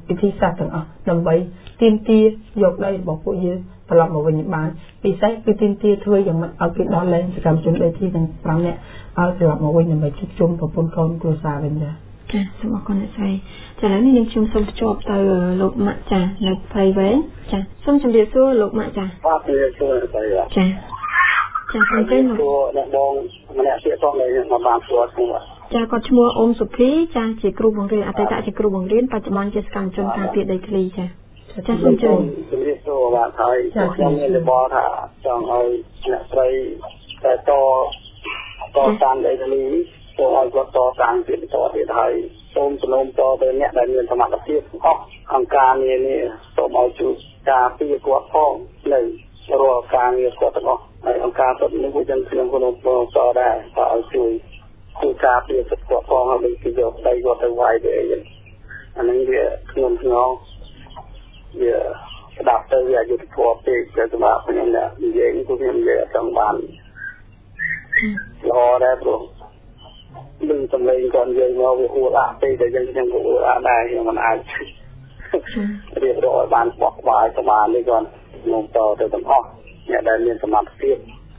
Speaker 2: ពិធីសាស្ត្រទាំងអស់ដើម្បីទាមទារយកដីរបស់ពួកយើងត្រឡប់មកវិញបានពិសេសគឺទាមទារធ្វើយ៉ាងម៉េចឲ្យគេដោះលែងសកម្មជនដីធ្លីទាំង5នាក់ឲ្យត្រឡប់មកវិញដើម្បីជួបជុំប្រពន្ធកូនគ្រួសារវិញចា
Speaker 1: ចាសូមអរគុណអ្នកស្រីចាឥឡូវនេះខ្ញុំសូមភ្ជាប់ទៅលោកម៉ាក់ចានៅព្រៃវែងចាសូមជម្រាបសួរលោកម៉ាក់ចា
Speaker 4: បាទជម្រាបសួរ
Speaker 1: ចាចាសូមជម្រាបសួរ
Speaker 4: អ្នកបងម្នាក់ទៀតផងដែលមកបានសួរខ្ញុំ
Speaker 1: ចាគាត់ឈ្មោះអ៊ុំសុភីចាជាគ្រូបង្រៀនអតីតជាគ្រូបង្រៀនបច្ចុប្បន្នជាសកម្មជនការពារដីធ្លីចាចាសូមជម្
Speaker 4: រាបសួរបាទហើយខ្ញុំមានរបបថាចង់ឲ្យអ្នកស្រីតែតតាមដីធ្លីសូមឲ្យគាត់តតាមទៀតទៀតហើយសូមជំនុំតទៅអ្នកដែលមានសមត្ថភាពអស់អង្គការនេះសូមឲ្យជួយការពារគាត់ផងនៅរាល់ការងារគាត់ទាំងអស់ហើយអង្គការគាត់នេះវាចឹងខ្ញុំក៏នឹងតដែរឲ្យជួយការពារគាត់ផងហើយគេយកដីគាត់ទៅវាយទៅអីចឹងអានេះវាខ្ញុំវាស្ដាប់ទៅវាយុទ្ធធម៌ពេកតែសម្រាប់ខ្ញុំនិយាយនេះខ្ញុំនិយាយអត់ចង់បានល្អដែរព្រោះនឹងសម្លេងគាត់និយាយមកវាអួតអាពេកតែខ្ញុំក៏អួតអាដែរខ្ញុំមិនអាចរៀបរយបានបកស្បាយស្មាននេះគាត់ខ្ញុំតទៅទាំងអស់អ្នកដែលមានសមត្ថភាព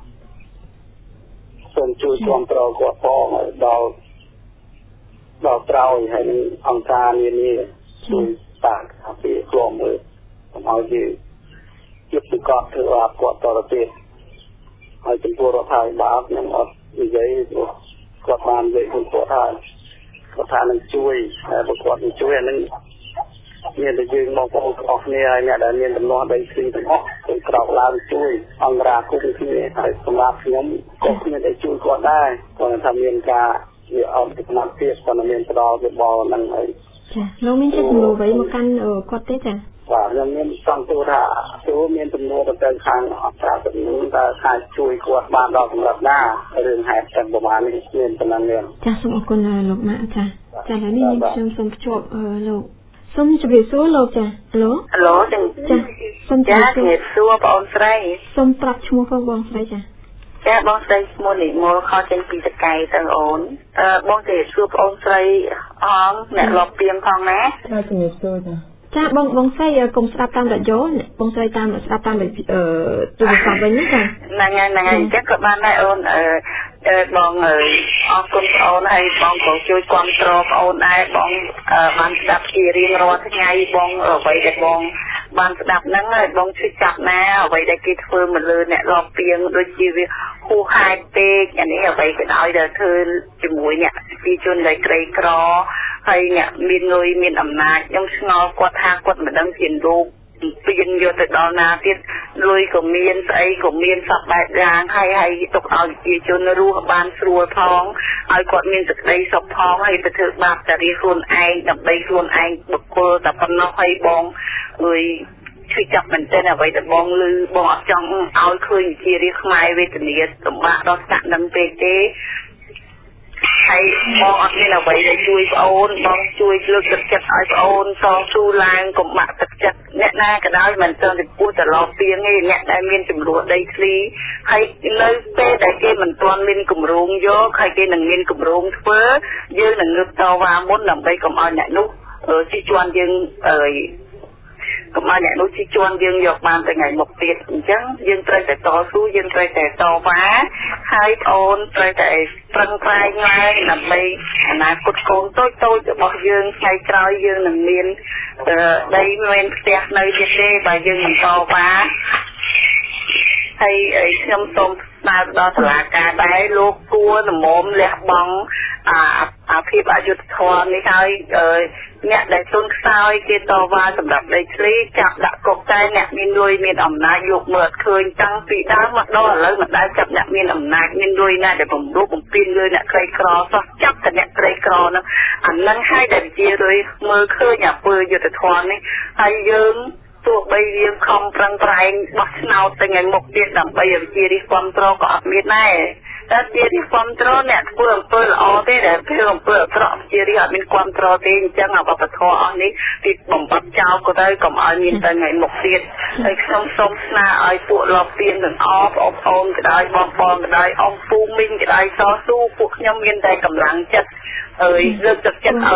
Speaker 4: សូមជួយគាំទ្រគាត់ផងដល់ក្រោយហើយនឹងអង្គការនាជួយតាក់ពីក្រុមមើលឲ្យជាប្រកបធ្វើឲ្យគាត់តទៅទៀតហើយចំពោះរដ្ឋាភិបាលខ្ញុំអត់និយាយព្រោះគាត់បាននិយាយខ្លួនគាត់ហើយគាត់ថានឹងជួយតែប្រកបនឹងជួយអានឹងមានតែយើងមកបងប្អូនគ្នាហើយអ្នកដែលមានដំណោះដីធ្លីទាំងអស់គឺក្រោកឡើងជួយអង្គរាគុំគ្នាហើយសម្រាប់ខ្ញុំក៏គ្នាដែលជួយគាត់ដែរគាត់ថាមានការវាអត់ពីសមត្ថភាពគាត់មានផ្ដល់វិបល់ហ្នឹងហើយ
Speaker 1: ចាលោកមានចិត្តជំនួសអ្វីមកកាន់គាត់ទេចា
Speaker 4: បាទខ្ញុំមានចង់ទូថាមានទំនួលទៅខាងអន្តរជាតិនឹងថាអាចជួយគាត់បានដល់កម្រិតណារឿងហេតុតែប្រហែលនេះមានប៉ុណ្ណឹងទេ
Speaker 1: ចាសូមអរគុណលោកម៉ាក់ចាឥឡូវនេះខ្ញុំសូមភ្ជាប់លោកសូមជម្រាបសួរលោកចាហៅ
Speaker 6: ឡូចា
Speaker 1: សូមជម្រាប
Speaker 6: សួរបងស្រី
Speaker 1: សូមប្រាប់ឈ្មោះផងបងស្រីចា
Speaker 6: បងស្រីឈ្មោះនិមលខចេញពីតកែទៅអូនបងជម្រាបសួរបងស្រីអងអ្នកលបពីមផងណា
Speaker 2: ចាជម្រាបសួរ
Speaker 1: ចាបងស្រីកុំស្ដាប់តាមរយលបងស្រីតាមស្ដាប់តាមទូរស័ព្ទវិញចា
Speaker 6: ហ្នឹងហើយចឹងក៏បានដែរអូនបងអរគុណបងហើយបងក៏ជួយគ្រប់គ្រងបងដែរបងបានស្ដាប់ជារៀងរាល់ថ្ងៃបងអ្វីដែលបងបានស្ដាប់ហ្នឹងហើយបងជួយចាប់ណាអ្វីដែលគេធ្វើមកលើអ្នករកពីងដូចជាវាហួសហេតុពេកអានេះអ្វីក៏ដោយដែលធ្វើជាមួយអ្នកប្រជាជនដែលក្រីក្រហើយអ្នកមានលុយមានអំណាចខ្ញុំឆ្ងល់គាត់ថាគាត់មិនដឹងជារូបពីនយកទៅដល់ណាទៀតលុយក៏មានស្អីក៏មានសពបែបយ៉ាងហើយទុកឲ្យប្រជាជនរស់បានស្រួលផងឲ្យគាត់មានសេចក្តីសុខផងហើយទៅធ្វើបាបតារីខ្លួនឯងដើម្បីខ្លួនឯងបុគ្គលតែប៉ុណ្ណោះហើយបងអើយជួយចាប់មែនទែនអ្វីដែលបងឮបងអត់ចង់ឲ្យឃើញជារាខ្មែរវេទនាលំបាកដល់ស្នាក់នឹងពេកទេហើយបងអត់មានអ្វីដែលជួយប្អូនបងជួយលើកទឹកចិត្តឲ្យប្អូនតស៊ូឡើងកុំបាក់ទឹកចិត្តអ្នកណាក៏ដោយមិនត្រឹមតែពោះត្រឡប់ពីងទេអ្នកដែលមានចំនួនដីធ្លីហើយនៅពេលដែលគេមិនទាន់មានគម្រោងយកហើយគេនឹងមានគម្រោងធ្វើយើងនឹងងើបតវ៉ាមុនដើម្បីកុំឲ្យអ្នកនោះជិះជាន់យើងកុំឲ្យអ្នកនោះជិះជាន់យើងយកបានទៅថ្ងៃមុខទៀតអញ្ចឹងយើងត្រូវតែតស៊ូយើងត្រូវតែតវ៉ាហើយប្អូនត្រូវតែប្រឹងប្រែងឡើងដើម្បីអនាគតកូនតូចរបស់យើងថ្ងៃក្រោយយើងនឹងមានដីមានផ្ទះនៅទៀតទេបើយើងមិនតវ៉ាហើយខ្ញុំសូមស្នើដល់តុលាការដែរលោកគួរនិមមលះបង់អាភាពអយុត្តិធម៌នេះហើយអ្នកដែលទុនខ្សោយគេតវ៉ាសម្រាប់ដីធ្លីចាប់ដាក់គុកតែអ្នកមានលុយមានអំណាចយកមើលអត់ឃើញតាំងពីដើមមកដល់ឥឡូវមិនដែលចាប់អ្នកមានអំណាចមានលុយណាដែលបំរុបបំពេញលើអ្នកក្រីក្រសោះចាប់តែអ្នកក្រីក្រហ្នឹងអាហ្នឹងហើយដែលជារឿយមើលឃើញអាពើយុត្តិធម៌នេះហើយយើងទោះបីយើងខំប្រឹងប្រែងបោះឆ្នោតទៅថ្ងៃមុខទៀតដើម្បីឲ្យជារិះគាំទ្រក៏អត់មានដែរតែជារិះគាំទ្រអ្នកធ្វើអំពើល្អទេដែលធ្វើអំពើអាក្រក់ជារិះអត់មានគាំទ្រទេអញ្ចឹងអបបធរអស់នេះពីបំបត្តិចោលក៏ទៅកុំឲ្យមានទៅថ្ងៃមុខទៀតហើយខ្ញុំសូមស្នើឲ្យពួកលបទៀនទាំងអស់បងប្អូនក៏ដោយបងប្អូនក៏ដោយអង្គពូមីងក៏ដោយតស៊ូពួកខ្ញុំមានតែកម្លាំងចិត្តលើកទឹកចិត្តឲ្យ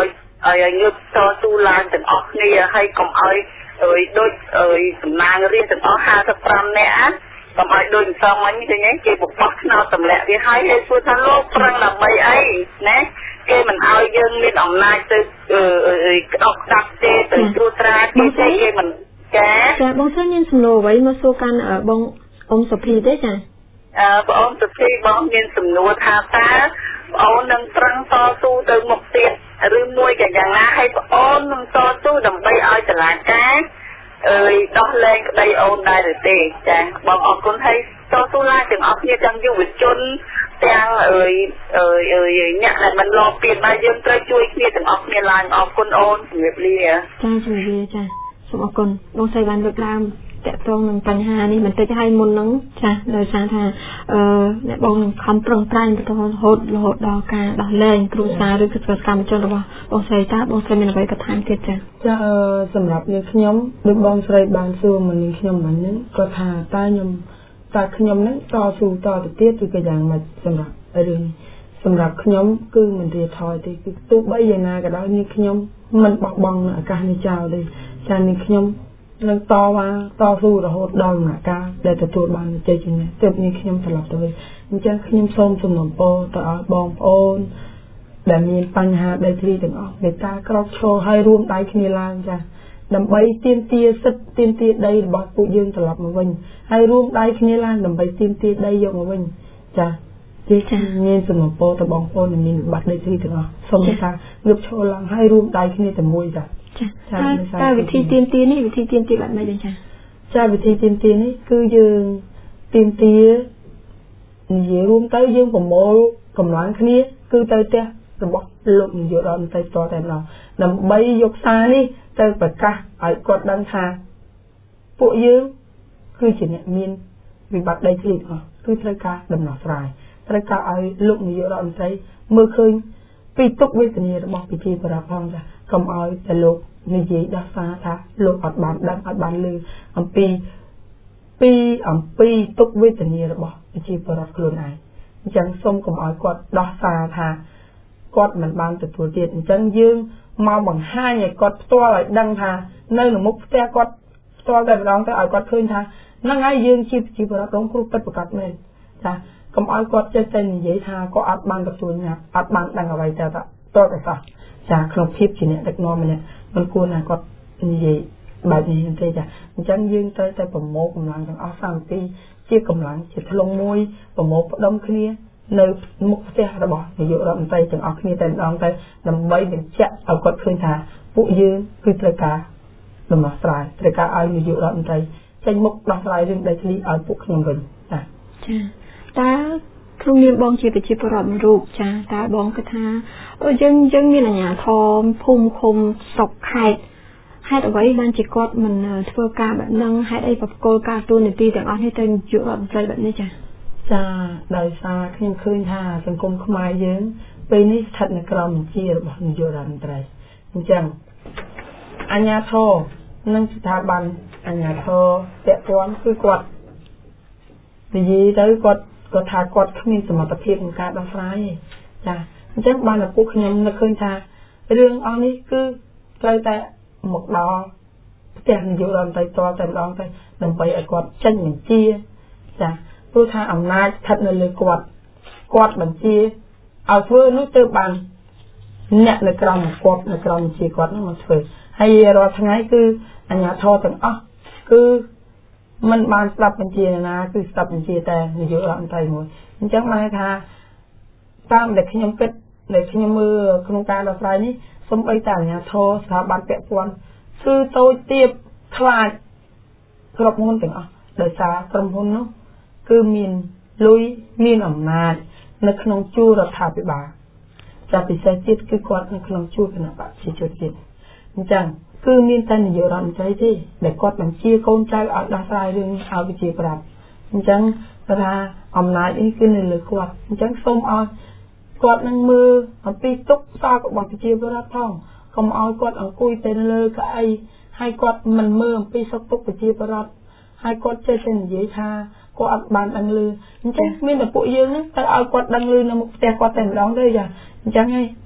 Speaker 6: ឲ្យងើបតស៊ូឡើងទាំងអស់គ្នាហើយកុំឲ្យដូចសំណាងរៀនទាំងអស់55នាក់កុំឲ្យដូចម្សិលមិញឃើញទេគេបបោះឆ្នោតទម្លាក់វាហើយសួរថាលោកប្រឹងដើម្បីអីណាគេមិនឲ្យយើងមានអំណាចទៅក្តោបក្តាប់ទេទៅត្រួតត្រាគេមិនចា
Speaker 1: បងស្រីមានសំណួរអ្វីមកសួរកាន់បងអ៊ំសុភីទេចា
Speaker 6: បងអ៊ំសុភីបងមានសំណួរថាតើបងអូននឹងប្រឹងតស៊ូទៅមុខទៀតឬមួយក៏យ៉ាងណាឲ្យបងអូននឹងតស៊ូដើម្បីឲ្យតុលាការដោះលែងក្តីអូនដែរឬទេចាបងអរគុណហើយតស៊ូឡើងទាំងអស់គ្នាទាំងយុវជនទាំងអ្នកដែលមិនលបពៀនដែរយើងត្រូវជួយគ្នាទាំងអស់គ្នាឡើងអរគុណអូនជំរាបលា
Speaker 1: ចាជំរាបលាចាសូមអរគុណបងស្រីបានលើកឡើងតកតងនឹងបញ្ហានេះបន្តិចហើយមុនហ្នឹងចាដោយសារថាអ្នកបងខំប្រឹងប្រែងបន្តរហូតដល់ការដោះលែងគ្រួសារឬក៏កម្មជនរបស់បងស្រីតើបងស្រីមានអ្វីបន្ថែមទៀតចា
Speaker 2: សម្រាប់នាងខ្ញុំដូចបងស្រីបានសួរមកនាងខ្ញុំមិញហ្នឹងគាត់ថាតើខ្ញុំហ្នឹងតស៊ូតទៅទៀតឬក៏យ៉ាងម៉េចសម្រាប់រឿងសម្រាប់ខ្ញុំគឺមិនរៀថយទេគឺទោះបីយ៉ាងណាក៏ដោយនាងខ្ញុំមិនបោះបង់ឱកាសនេះចោលទេចានាងខ្ញុំនឹងតស៊ូរហូតដល់ដំណាក់កាលដែលទទួលបានជ័យជំនះទើបនាងខ្ញុំត្រឡប់ទៅវិញអញ្ចឹងខ្ញុំសូមសំណូមពរទៅឲ្យបងប្អូនដែលមានបញ្ហាដីធ្លីទាំងអស់មេត្តាក្រោកឈរឲ្យរួមដៃគ្នាឡើងចាដើម្បីទាមទារសិទ្ធិទាមទារដីរបស់ពួកយើងត្រឡប់មកវិញហើយរួមដៃគ្នាឡើងដើម្បីទាមទារដីយកមកវិញចាមានសំណូមពរទៅបងប្អូនដែលមានវិបត្តិដីធ្លីទាំងអស់សូមមេត្តាងើបឈរឡើងហើយរួមដៃគ្នាតែមួយចា
Speaker 1: តើវិធីទាមទារនេះវិធីទាមទារបែបម៉េច
Speaker 2: ចាវិធីទាមទារនេះគឺយើងទាមទារនិយាយរួមទៅយើងប្រមូលកម្លាំងគ្នាគឺទៅផ្ទះរបស់លោកនាយករដ្ឋមន្ត្រីផ្ទាល់តែម្ដងដើម្បីយកសារនេះទៅប្រកាសឲ្យគាត់ដឹងថាពួកយើងគឺជាអ្នកមានវិបត្តិដីធ្លីទាំងអស់គឺត្រូវការដំណោះស្រាយត្រូវការឲ្យលោកនាយករដ្ឋមន្ត្រីមើលឃើញពីទុក្ខវេទនារបស់ប្រជាពលរដ្ឋផងចាកុំឲ្យតែលោកនិយាយដោះសារថាលោកអត់បានដឹងអត់បានឮអំពីទុក្ខវេទនារបស់ប្រជាពលរដ្ឋខ្លួនឯងអញ្ចឹងសូមកុំឲ្យគាត់ដោះសារថាគាត់មិនបានទទួលទៀតអញ្ចឹងយើងមកបង្ហាញឲ្យគាត់ផ្ទាល់ឲ្យដឹងថានៅមុខផ្ទះគាត់ផ្ទាល់តែម្ដងទៅឲ្យគាត់ឃើញថាហ្នឹងហើយយើងជាប្រជាពលរដ្ឋរងគ្រោះពិតប្រាកដមែនចាកុំឲ្យគាត់ចេះតែនិយាយថាគាត់អត់បានទទួលញ៉ាំអត់បានដឹងអ្វីទៅតតែសោះចាក្នុងភាពជាអ្នកដឹកនាំម្នាក់មិនគួរណាគាត់និយាយបែបនេះទេចាអញ្ចឹងយើងត្រូវតែប្រមូលកម្លាំងទាំងអស់សាមគ្គីជាកម្លាំងជាធ្លុងមួយប្រមូលផ្ដុំគ្នានៅមុខផ្ទះរបស់នាយករដ្ឋមន្ត្រីទាំងអស់គ្នាតែម្ដងទៅដើម្បីបញ្ជាក់ឲ្យគាត់ឃើញថាពួកយើងគឺត្រូវការដំណោះស្រាយត្រូវការឲ្យនាយករដ្ឋមន្ត្រីចេញមុខដោះស្រាយរឿងដីធ្លីឲ្យពួកខ្ញុំវិញ
Speaker 1: ចាតើក្នុងនាមបងជាប្រជាពលរដ្ឋមួយរូបចាតើបងគិតថាយើងមានអាជ្ញាធរភូមិឃុំស្រុកខេត្តហេតុអ្វីបានជាគាត់មិនធ្វើការបែបហ្នឹងហេតុអីបកគោលការទូនីតិទាំងអស់នេះទៅនាយករដ្ឋមន្ត្រីបែបនេះចា
Speaker 2: ដោយសារខ្ញុំឃើញថាសង្គមខ្មែរយើងពេលនេះស្ថិតនៅក្រោមបញ្ជារបស់នាយករដ្ឋមន្ត្រីអញ្ចឹងអាជ្ញាធរនិងស្ថាប័នអាជ្ញាធរពាក់ព័ន្ធគឺគាត់និយាយទៅគាត់ថាគាត់គ្មានសមត្ថភាពក្នុងការដោះស្រាយទេចាអញ្ចឹងបានតែពួកខ្ញុំនឹកឃើញថារឿងអស់នេះគឺត្រូវតែមកដល់ផ្ទះនាយករដ្ឋមន្ត្រីតតែម្ដងទៅដើម្បីឲ្យគាត់ចេញបញ្ជាចាព្រោះថាអំណាចស្ថិតនៅលើគាត់បញ្ជាឲ្យធ្វើនោះទៅបានអ្នកនៅក្រោមគាត់នៅក្រោមបញ្ជាគាត់នោះមកធ្វើហើយរាល់ថ្ងៃគឺអាជ្ញាធរទាំងអស់គឺមិនបានស្ដាប់បញ្ជាណាគឺស្ដាប់បញ្ជាតែនាយករដ្ឋមន្ត្រីមួយអញ្ចឹងបានថាតាមដែលខ្ញុំគិតដែលខ្ញុំមើលក្នុងការដោះស្រាយនេះសូម្បីតែអាជ្ញាធរស្ថាប័នពាក់ព័ន្ធគឺតូចទាបខ្លាចគ្រប់មុនទាំងអស់ដោយសារក្រុមហ៊ុននោះគឺមានលុយមានអំណាចនៅក្នុងជួររដ្ឋាភិបាលតែពិសេសទៀតគឺគាត់នៅក្នុងជួរគណៈបព្វជិជនទៀតអញ្ចឹងគឺមានតែនាយករដ្ឋមន្ត្រីទេដែលគាត់បញ្ជាកូនចៅឲ្យដោះស្រាយរឿងឲ្យវិជាប្រាប់អញ្ចឹងថាអំណាចនេះគឺនៅលើគាត់អញ្ចឹងសូមឲ្យគាត់នឹងមើលអំពីទុកសោករបស់ប្រជាពលរដ្ឋផងកុំឲ្យគាត់អង្គុយទៅលើកៅអីហើយគាត់មិនមើលអំពីសុខទុក្ខប្រជាពលរដ្ឋហើយគាត់ចេះតែនិយាយថាគាត់អត់បានដឹងឮអញ្ចឹងមានតែពួកយើងហ្នឹងទៅឲ្យគាត់ដឹងឮនៅមុខផ្ទះគាត់តែម្ដងទេចាអញ្ចឹងហើយ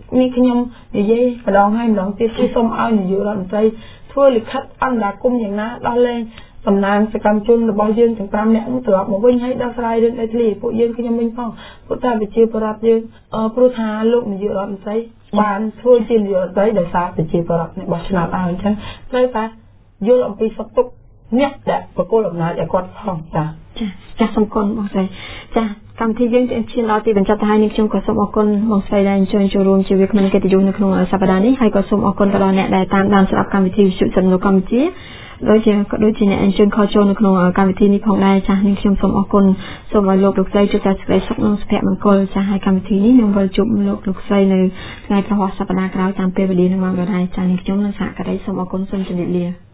Speaker 2: នេះខ្ញុំនិយាយម្ដងហើយម្ដងទៀតគឺសូមឲ្យនាយករដ្ឋមន្ត្រីធ្វើលិខិតអន្តរាគមន៍យ៉ាងណាដល់លែងតំណាងសកម្មជនរបស់យើងទាំង5នាក់នោះត្រឡប់មកវិញហើយដោះស្រាយរឿងដីធ្លីពួកយើងខ្ញុំវិញផងព្រោះតែប្រជាពលរដ្ឋយើងព្រោះថាលោកនាយករដ្ឋមន្ត្រីបានធ្វើជានាយករដ្ឋមន្ត្រីដោយសារប្រជាពលរដ្ឋបោះឆ្នោតឲ្យអញ្ចឹងត្រូវតែយល់អំពីសុខទុក្ខអ្នកដែលប្រគល់អំណាចឲ្យគាត់ផងចា
Speaker 1: សូមអរគុណបងស្រីចាកម្មវិធីយើងឈានដល់ទីបញ្ចប់ទៅហើយនេះខ្ញុំក៏សូមអរគុណបងស្រីដែលអញ្ជើញចូលរួមជាវាគ្មិនកិត្តិយសនៅក្នុងសប្តាហ៍នេះហើយក៏សូមអរគុណទៅដល់អ្នកដែលតាមដានស្ដាប់កម្មវិធីវិទ្យុសិទ្ធិមនុស្សកម្ពុជាដូចជាអ្នកអញ្ជើញខលចូលនៅក្នុងកម្មវិធីនេះផងដែរចាស់នេះខ្ញុំសូមអរគុណសូមឲ្យលោកស្រីជួបតែសេចក្តីសុខនិងសុភមង្គលចាស់ហើយកម្មវិធីនេះនឹងវិលជួបលោកស្រីនៅថ្ងៃប្រហោះសប្តាហ៍ក្រោយតាមពេលវេលានឹងមកក៏ដែរចាស់នេះខ្ញុំនិងសហការីសូមអរគុណសូមជម្រាបលា